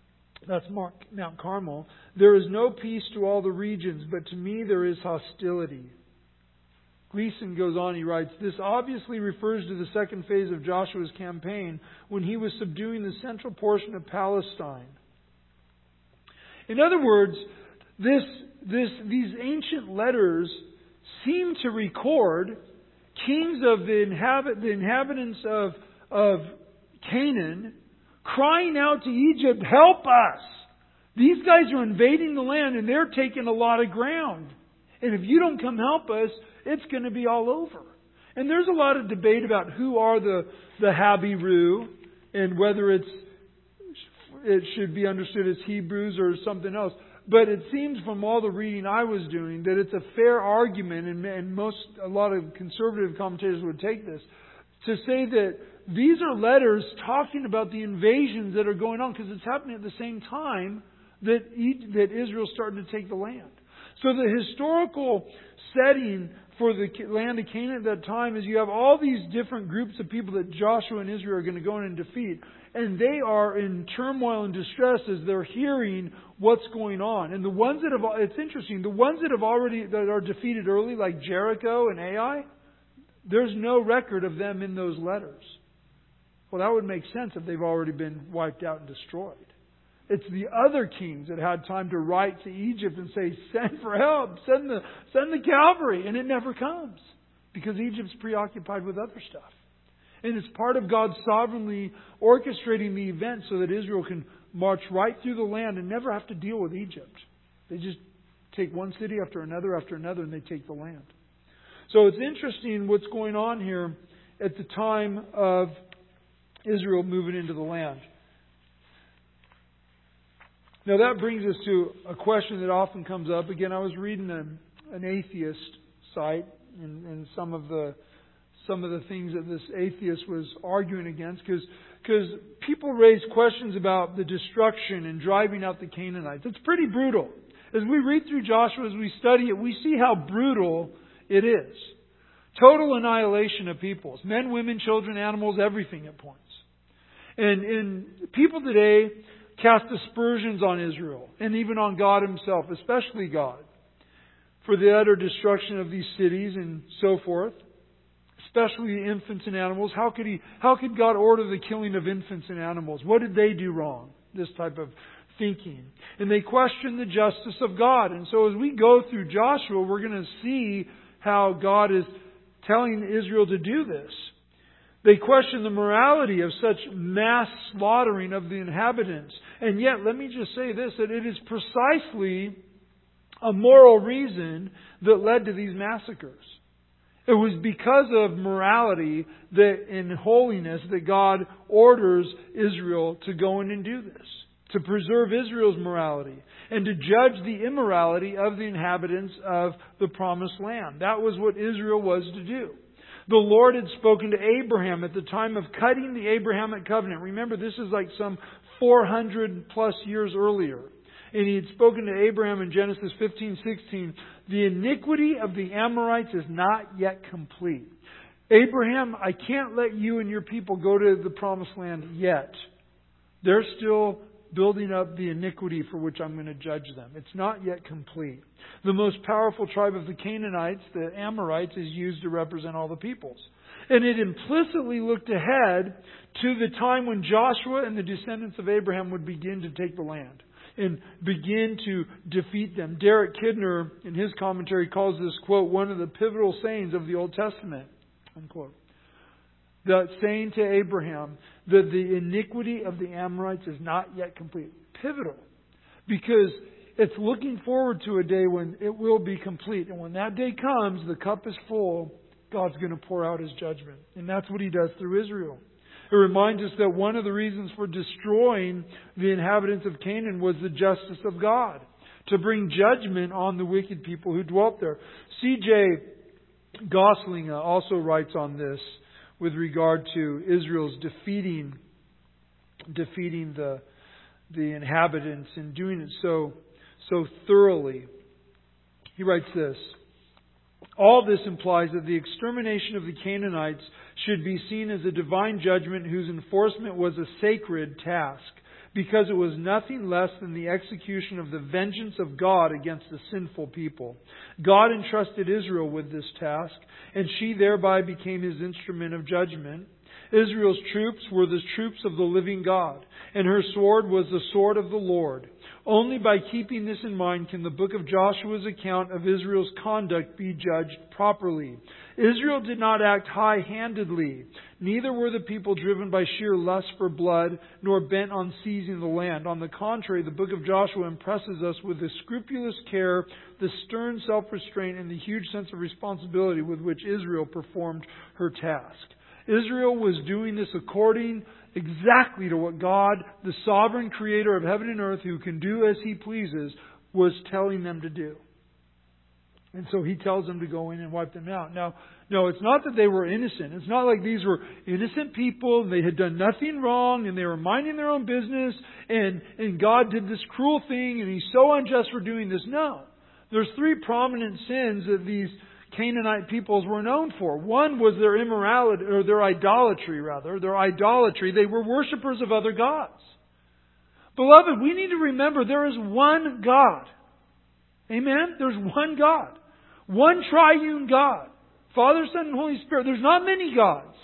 That's Mount Carmel. There is no peace to all the regions, but to me there is hostility. Gleason goes on, he writes, this obviously refers to the second phase of Joshua's campaign when he was subduing the central portion of Palestine. In other words, this, this, these ancient letters seem to record kings of the, inhabit, the inhabitants of, of Canaan crying out to Egypt, help us! These guys are invading the land and they're taking a lot of ground. And if you don't come help us, it's going to be all over. And there's a lot of debate about who are the, the Habiru and whether it's it should be understood as Hebrews or something else. But it seems from all the reading I was doing that it's a fair argument, and, and most a lot of conservative commentators would take this, to say that these are letters talking about the invasions that are going on, because it's happening at the same time that, that Israel's starting to take the land. So the historical setting for the land of Canaan at that time is you have all these different groups of people that Joshua and Israel are going to go in and defeat. And they are in turmoil and distress as they're hearing what's going on. And the ones that have, it's interesting, the ones that have already, that are defeated early, like Jericho and Ai, there's no record of them in those letters. Well, that would make sense if they've already been wiped out and destroyed. It's the other kings that had time to write to Egypt and say, send for help, send the, send the cavalry. And it never comes because Egypt's preoccupied with other stuff. And it's part of God sovereignly orchestrating the event so that Israel can march right through the land and never have to deal with Egypt. They just take one city after another after another and they take the land. So it's interesting what's going on here at the time of Israel moving into the land. Now that brings us to a question that often comes up. Again, I was reading an, an atheist site and, and some of the some of the things that this atheist was arguing against, because because people raise questions about the destruction and driving out the Canaanites. It's pretty brutal. As we read through Joshua, as we study it, we see how brutal it is. Total annihilation of peoples. Men, women, children, animals, everything at points. And, and people today cast aspersions on Israel and even on God Himself, especially God, for the utter destruction of these cities and so forth, especially the infants and animals. How could He? How could God order the killing of infants and animals? What did they do wrong? This type of thinking. And they question the justice of God. And so as we go through Joshua, we're going to see how God is telling Israel to do this. They question the morality of such mass slaughtering of the inhabitants. And yet, let me just say this, that it is precisely a moral reason that led to these massacres. It was because of morality that in holiness that God orders Israel to go in and do this. To preserve Israel's morality. And to judge the immorality of the inhabitants of the promised land. That was what Israel was to do. The Lord had spoken to Abraham at the time of cutting the Abrahamic covenant. Remember, this is like some four hundred plus years earlier. And He had spoken to Abraham in Genesis fifteen sixteen. The iniquity of the Amorites is not yet complete. Abraham, I can't let you and your people go to the promised land yet. They're still building up the iniquity for which I'm going to judge them. It's not yet complete. The most powerful tribe of the Canaanites, the Amorites, is used to represent all the peoples. And it implicitly looked ahead to the time when Joshua and the descendants of Abraham would begin to take the land and begin to defeat them. Derek Kidner, in his commentary, calls this, quote, one of the pivotal sayings of the Old Testament, unquote. That saying to Abraham that the iniquity of the Amorites is not yet complete. Pivotal. Because it's looking forward to a day when it will be complete. And when that day comes, the cup is full, God's going to pour out His judgment. And that's what He does through Israel. It reminds us that one of the reasons for destroying the inhabitants of Canaan was the justice of God. To bring judgment on the wicked people who dwelt there. C J Gosling also writes on this with regard to Israel's defeating defeating the the inhabitants and doing it so so thoroughly. He writes this. All this implies that the extermination of the Canaanites should be seen as a divine judgment whose enforcement was a sacred task. because it was nothing less than the execution of the vengeance of God against the sinful people. God entrusted Israel with this task, and she thereby became His instrument of judgment. Israel's troops were the troops of the living God, and her sword was the sword of the Lord. Only by keeping this in mind can the book of Joshua's account of Israel's conduct be judged properly. Israel did not act high-handedly. Neither were the people driven by sheer lust for blood, nor bent on seizing the land. On the contrary, the book of Joshua impresses us with the scrupulous care, the stern self-restraint, and the huge sense of responsibility with which Israel performed her task. Israel was doing this according exactly to what God, the sovereign creator of heaven and earth, who can do as He pleases, was telling them to do. And so He tells them to go in and wipe them out. Now, no, it's not that they were innocent. It's not like these were innocent people and they had done nothing wrong and they were minding their own business and, and God did this cruel thing and He's so unjust for doing this. No. There's three prominent sins that these Canaanite peoples were known for. One was their immorality, or their idolatry rather, their idolatry. They were worshippers of other gods. Beloved, we need to remember there is one God. Amen? There's one God. One triune God. Father, Son, and Holy Spirit. There's not many gods.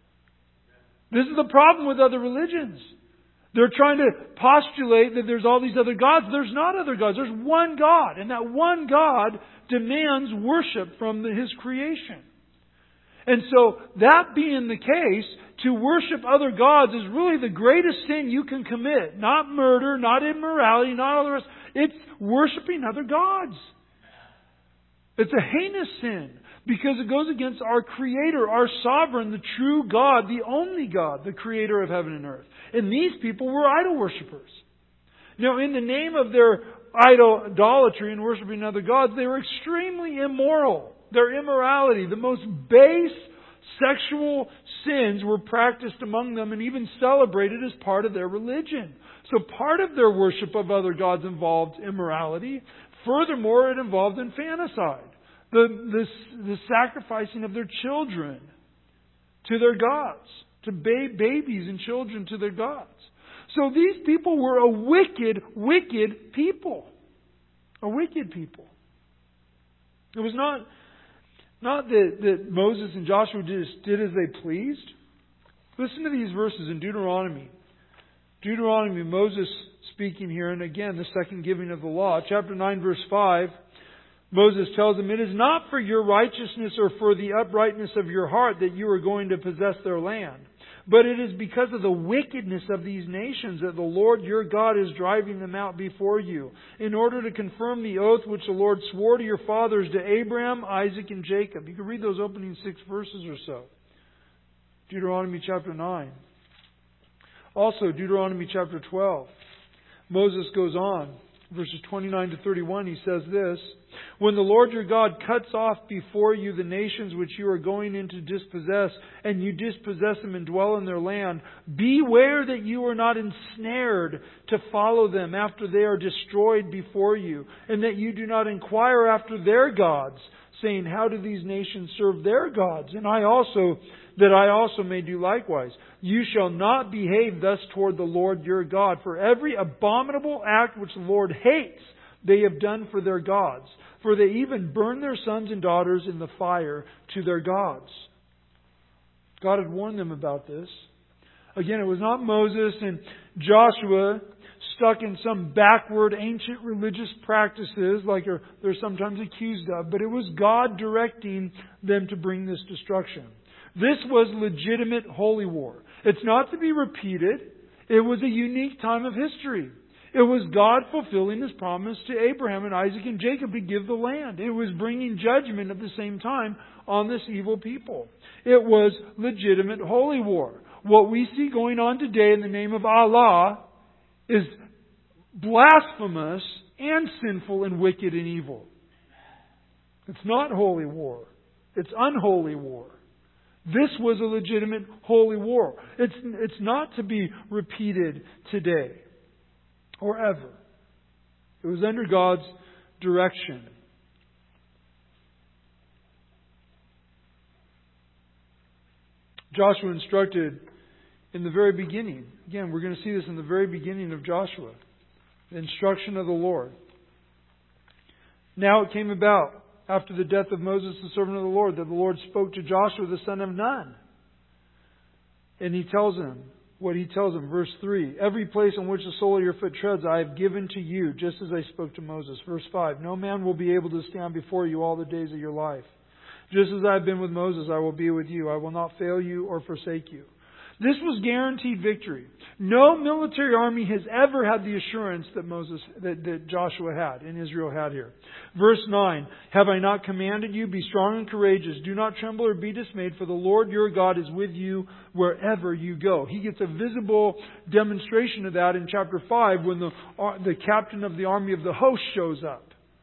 This is the problem with other religions. They're trying to postulate that there's all these other gods. There's not other gods. There's one God. And that one God demands worship from the, His creation. And so, that being the case, to worship other gods is really the greatest sin you can commit. Not murder, not immorality, not all the rest. It's worshiping other gods. It's a heinous sin because it goes against our Creator, our Sovereign, the true God, the only God, the Creator of heaven and earth. And these people were idol worshippers. Now, in the name of their idolatry and worshiping other gods, they were extremely immoral. Their immorality, the most base sexual sins were practiced among them and even celebrated as part of their religion. So part of their worship of other gods involved immorality. Furthermore, it involved infanticide. The, the, the sacrificing of their children to their gods. To ba- babies and children to their gods. So these people were a wicked, wicked people. A wicked people. It was not, not that, that Moses and Joshua just did as they pleased. Listen to these verses in Deuteronomy. Deuteronomy, Moses speaking here, and again, the second giving of the law. Chapter nine, verse five, Moses tells them, "It is not for your righteousness or for the uprightness of your heart that you are going to possess their land. But it is because of the wickedness of these nations that the Lord your God is driving them out before you, in order to confirm the oath which the Lord swore to your fathers, to Abraham, Isaac, and Jacob." You can read those opening six verses or so. Deuteronomy chapter nine. Also, Deuteronomy chapter twelve. Moses goes on. Verses twenty-nine to thirty-one, he says this, "When the Lord your God cuts off before you the nations which you are going in to dispossess, and you dispossess them and dwell in their land, beware that you are not ensnared to follow them after they are destroyed before you, and that you do not inquire after their gods, saying, how do these nations serve their gods? And I also, that I also may do likewise. You shall not behave thus toward the Lord your God. For every abominable act which the Lord hates, they have done for their gods. For they even burn their sons and daughters in the fire to their gods." God had warned them about this. Again, it was not Moses and Joshua stuck in some backward ancient religious practices like they're sometimes accused of, but it was God directing them to bring this destruction. This was legitimate holy war. It's not to be repeated. It was a unique time of history. It was God fulfilling His promise to Abraham and Isaac and Jacob to give the land. It was bringing judgment at the same time on this evil people. It was legitimate holy war. What we see going on today in the name of Allah is blasphemous and sinful and wicked and evil. It's not holy war. It's unholy war. This was a legitimate holy war. It's, it's not to be repeated today or ever. It was under God's direction. Joshua instructed in the very beginning. Again, we're going to see this in the very beginning of Joshua. The instruction of the Lord. Now it came about, after the death of Moses, the servant of the Lord, that the Lord spoke to Joshua, the son of Nun. And He tells him what He tells him. Verse three, every place on which the sole of your foot treads I have given to you, just as I spoke to Moses. Verse five, no man will be able to stand before you all the days of your life. Just as I have been with Moses, I will be with you. I will not fail you or forsake you. This was guaranteed victory. No military army has ever had the assurance that Moses, that, that Joshua had and Israel had here. Verse nine, have I not commanded you? Be strong and courageous. Do not tremble or be dismayed, for the Lord your God is with you wherever you go. He gets a visible demonstration of that in chapter five when the, uh, the captain of the army of the host shows up.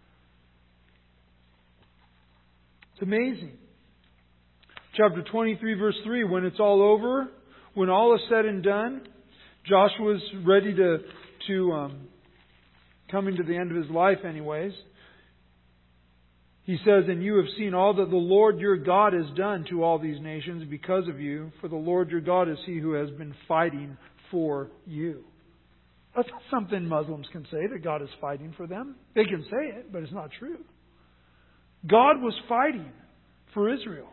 It's amazing. Chapter twenty-three, verse three, when it's all over, when all is said and done, Joshua's ready to, to um, come into the end of his life anyways. He says, and you have seen all that the Lord your God has done to all these nations because of you, for the Lord your God is He who has been fighting for you. That's not something Muslims can say, that God is fighting for them. They can say it, but it's not true. God was fighting for Israel.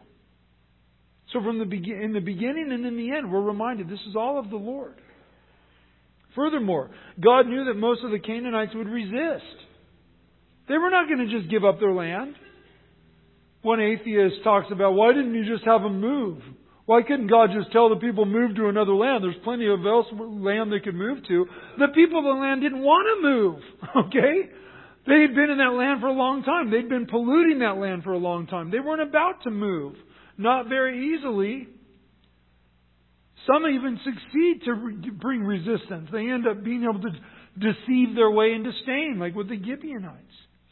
So from the be- in the beginning and in the end, we're reminded this is all of the Lord. Furthermore, God knew that most of the Canaanites would resist. They were not going to just give up their land. One atheist talks about, why didn't you just have them move? Why couldn't God just tell the people move to another land? There's plenty of else land they could move to. The people of the land didn't want to move. Okay? They had been in that land for a long time. They'd been polluting that land for a long time. They weren't about to move. Not very easily. Some even succeed to re- bring resistance. They end up being able to deceive their way into staying, like with the Gibeonites.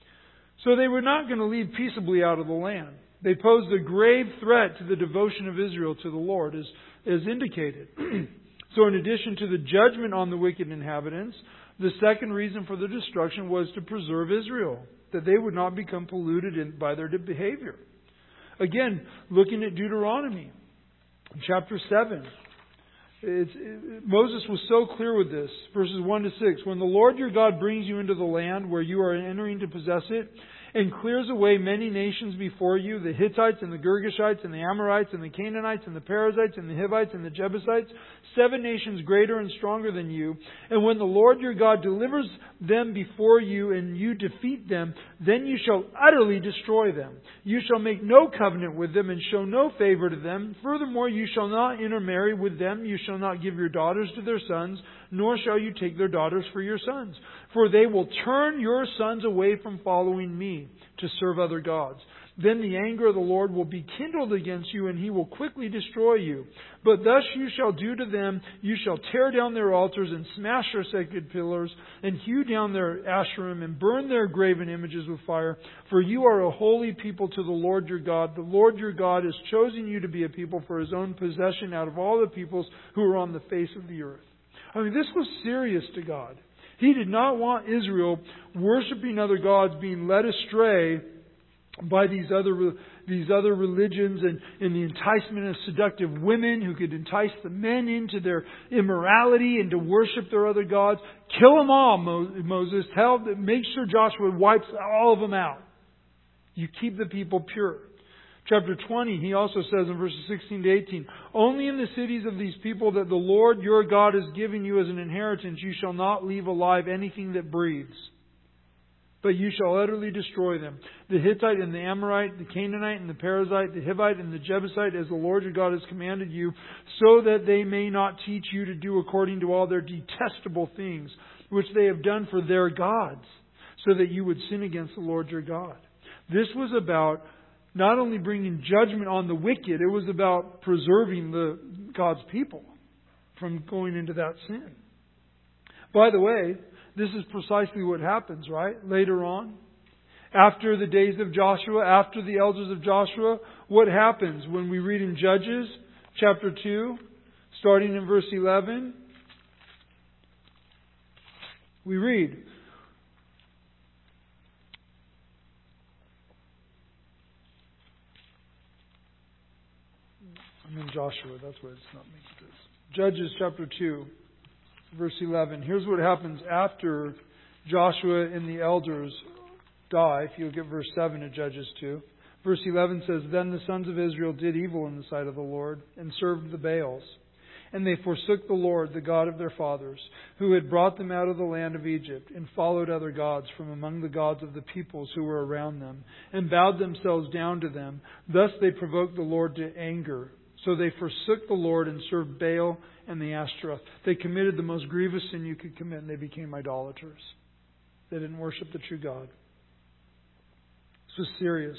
So they were not going to leave peaceably out of the land. They posed a grave threat to the devotion of Israel to the Lord, as, as indicated. So in addition to the judgment on the wicked inhabitants, the second reason for the destruction was to preserve Israel, that they would not become polluted in, by their behavior. Again, looking at Deuteronomy, chapter seven. It's, it, Moses was so clear with this. Verses one to six. When the Lord your God brings you into the land where you are entering to possess it, and clears away many nations before you, the Hittites and the Girgashites and the Amorites and the Canaanites and the Perizzites and the Hivites and the Jebusites, seven nations greater and stronger than you. And when the Lord your God delivers them before you and you defeat them, then you shall utterly destroy them. You shall make no covenant with them and show no favor to them. Furthermore, you shall not intermarry with them. You shall not give your daughters to their sons, nor shall you take their daughters for your sons. For they will turn your sons away from following me to serve other gods. Then the anger of the Lord will be kindled against you, and He will quickly destroy you. But thus you shall do to them, you shall tear down their altars and smash their sacred pillars, and hew down their Asherim, and burn their graven images with fire. For you are a holy people to the Lord your God. The Lord your God has chosen you to be a people for His own possession out of all the peoples who are on the face of the earth. I mean, this was serious to God. He did not want Israel worshiping other gods, being led astray by these other these other religions and, and the enticement of seductive women who could entice the men into their immorality and to worship their other gods. Kill them all, Moses. Tell, make sure Joshua wipes all of them out. You keep the people pure. Chapter twenty, he also says in verses sixteen to eighteen, only in the cities of these people that the Lord your God is giving you as an inheritance, you shall not leave alive anything that breathes, but you shall utterly destroy them. The Hittite and the Amorite, the Canaanite and the Perizzite, the Hivite and the Jebusite, as the Lord your God has commanded you, so that they may not teach you to do according to all their detestable things, which they have done for their gods, so that you would sin against the Lord your God. This was about not only bringing judgment on the wicked, it was about preserving the God's people from going into that sin. By the way, this is precisely what happens, right? Later on, after the days of Joshua, after the elders of Joshua, what happens when we read in Judges chapter two, starting in verse eleven? We read, I'm in Joshua, that's why it's not making this. Judges chapter two, verse eleven. Here's what happens after Joshua and the elders die. If you look at verse seven of Judges two. Verse eleven says, Then the sons of Israel did evil in the sight of the Lord, and served the Baals. And they forsook the Lord, the God of their fathers, who had brought them out of the land of Egypt, and followed other gods from among the gods of the peoples who were around them, and bowed themselves down to them. Thus they provoked the Lord to anger. So they forsook the Lord and served Baal and the Ashtoreth. They committed the most grievous sin you could commit, and they became idolaters. They didn't worship the true God. This was serious.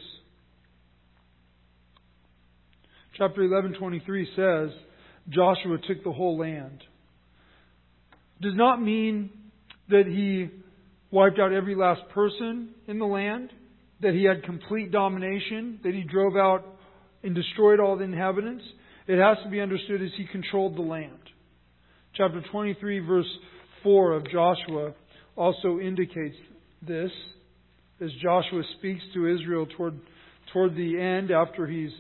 Chapter eleven twenty-three says, Joshua took the whole land. Does not mean that he wiped out every last person in the land, that he had complete domination, that he drove out and destroyed all the inhabitants. It has to be understood as he controlled the land. Chapter twenty-three, verse four of Joshua also indicates this, as Joshua speaks to Israel toward, toward the end after he's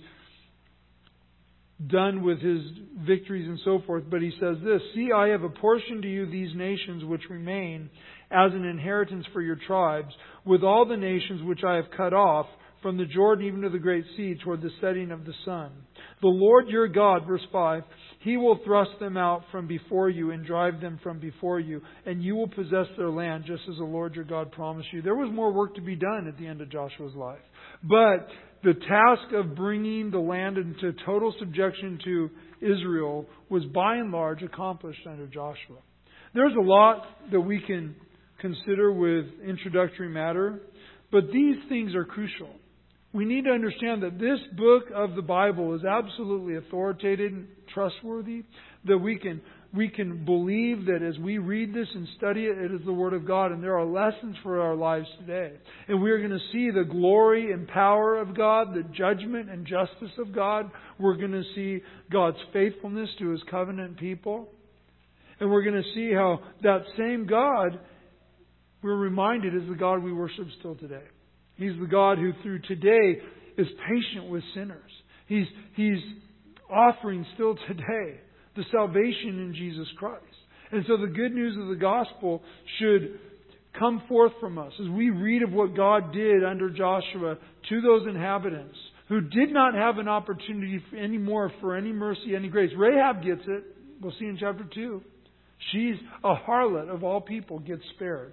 done with his victories and so forth. But he says this, See, I have apportioned to you these nations which remain as an inheritance for your tribes, with all the nations which I have cut off, from the Jordan even to the great sea, toward the setting of the sun. The Lord your God, verse five, He will thrust them out from before you and drive them from before you, and you will possess their land, just as the Lord your God promised you. There was more work to be done at the end of Joshua's life. But the task of bringing the land into total subjection to Israel was by and large accomplished under Joshua. There's a lot that we can consider with introductory matter, but these things are crucial. We need to understand that this book of the Bible is absolutely authoritative and trustworthy, that we can we can believe that as we read this and study it, it is the Word of God, and there are lessons for our lives today. And we are going to see the glory and power of God, the judgment and justice of God. We're going to see God's faithfulness to His covenant people. And we're going to see how that same God, we're reminded, is the God we worship still today. He's the God who through today is patient with sinners. He's, he's offering still today the salvation in Jesus Christ. And so the good news of the gospel should come forth from us as we read of what God did under Joshua to those inhabitants who did not have an opportunity anymore for any mercy, any grace. Rahab gets it. We'll see in chapter two. She's a harlot of all people, gets spared.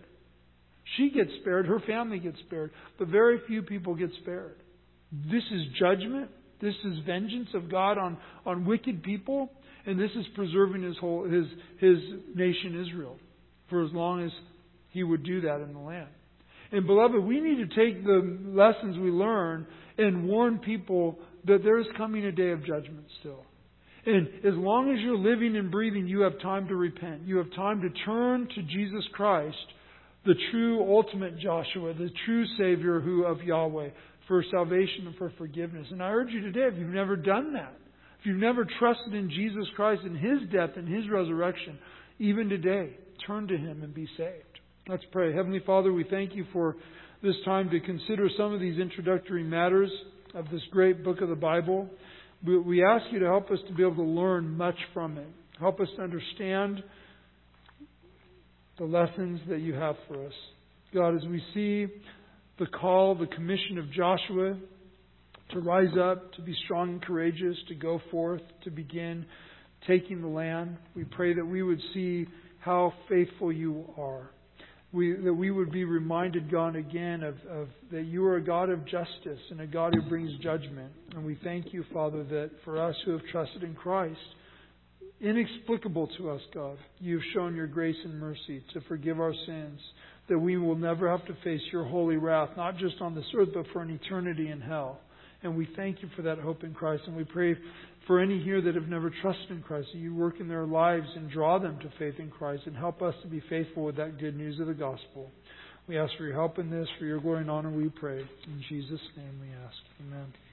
She gets spared. Her family gets spared. But very few people get spared. This is judgment. This is vengeance of God on, on wicked people. And this is preserving His whole His His nation Israel for as long as He would do that in the land. And beloved, we need to take the lessons we learn and warn people that there is coming a day of judgment still. And as long as you're living and breathing, you have time to repent. You have time to turn to Jesus Christ, the true ultimate Joshua, the true Savior who of Yahweh, for salvation and for forgiveness. And I urge you today, if you've never done that, if you've never trusted in Jesus Christ and His death and His resurrection, even today, turn to Him and be saved. Let's pray. Heavenly Father, we thank You for this time to consider some of these introductory matters of this great book of the Bible. We, we ask You to help us to be able to learn much from it. Help us to understand the lessons that You have for us. God, as we see the call, the commission of Joshua to rise up, to be strong and courageous, to go forth, to begin taking the land, we pray that we would see how faithful You are. We, that we would be reminded, God, again of, of that You are a God of justice and a God who brings judgment. And we thank You, Father, that for us who have trusted in Christ, inexplicable to us, God, You've shown Your grace and mercy to forgive our sins, that we will never have to face Your holy wrath, not just on this earth, but for an eternity in hell. And we thank You for that hope in Christ. And we pray for any here that have never trusted in Christ, that You work in their lives and draw them to faith in Christ and help us to be faithful with that good news of the gospel. We ask for Your help in this, for Your glory and honor we pray. In Jesus' name we ask. Amen.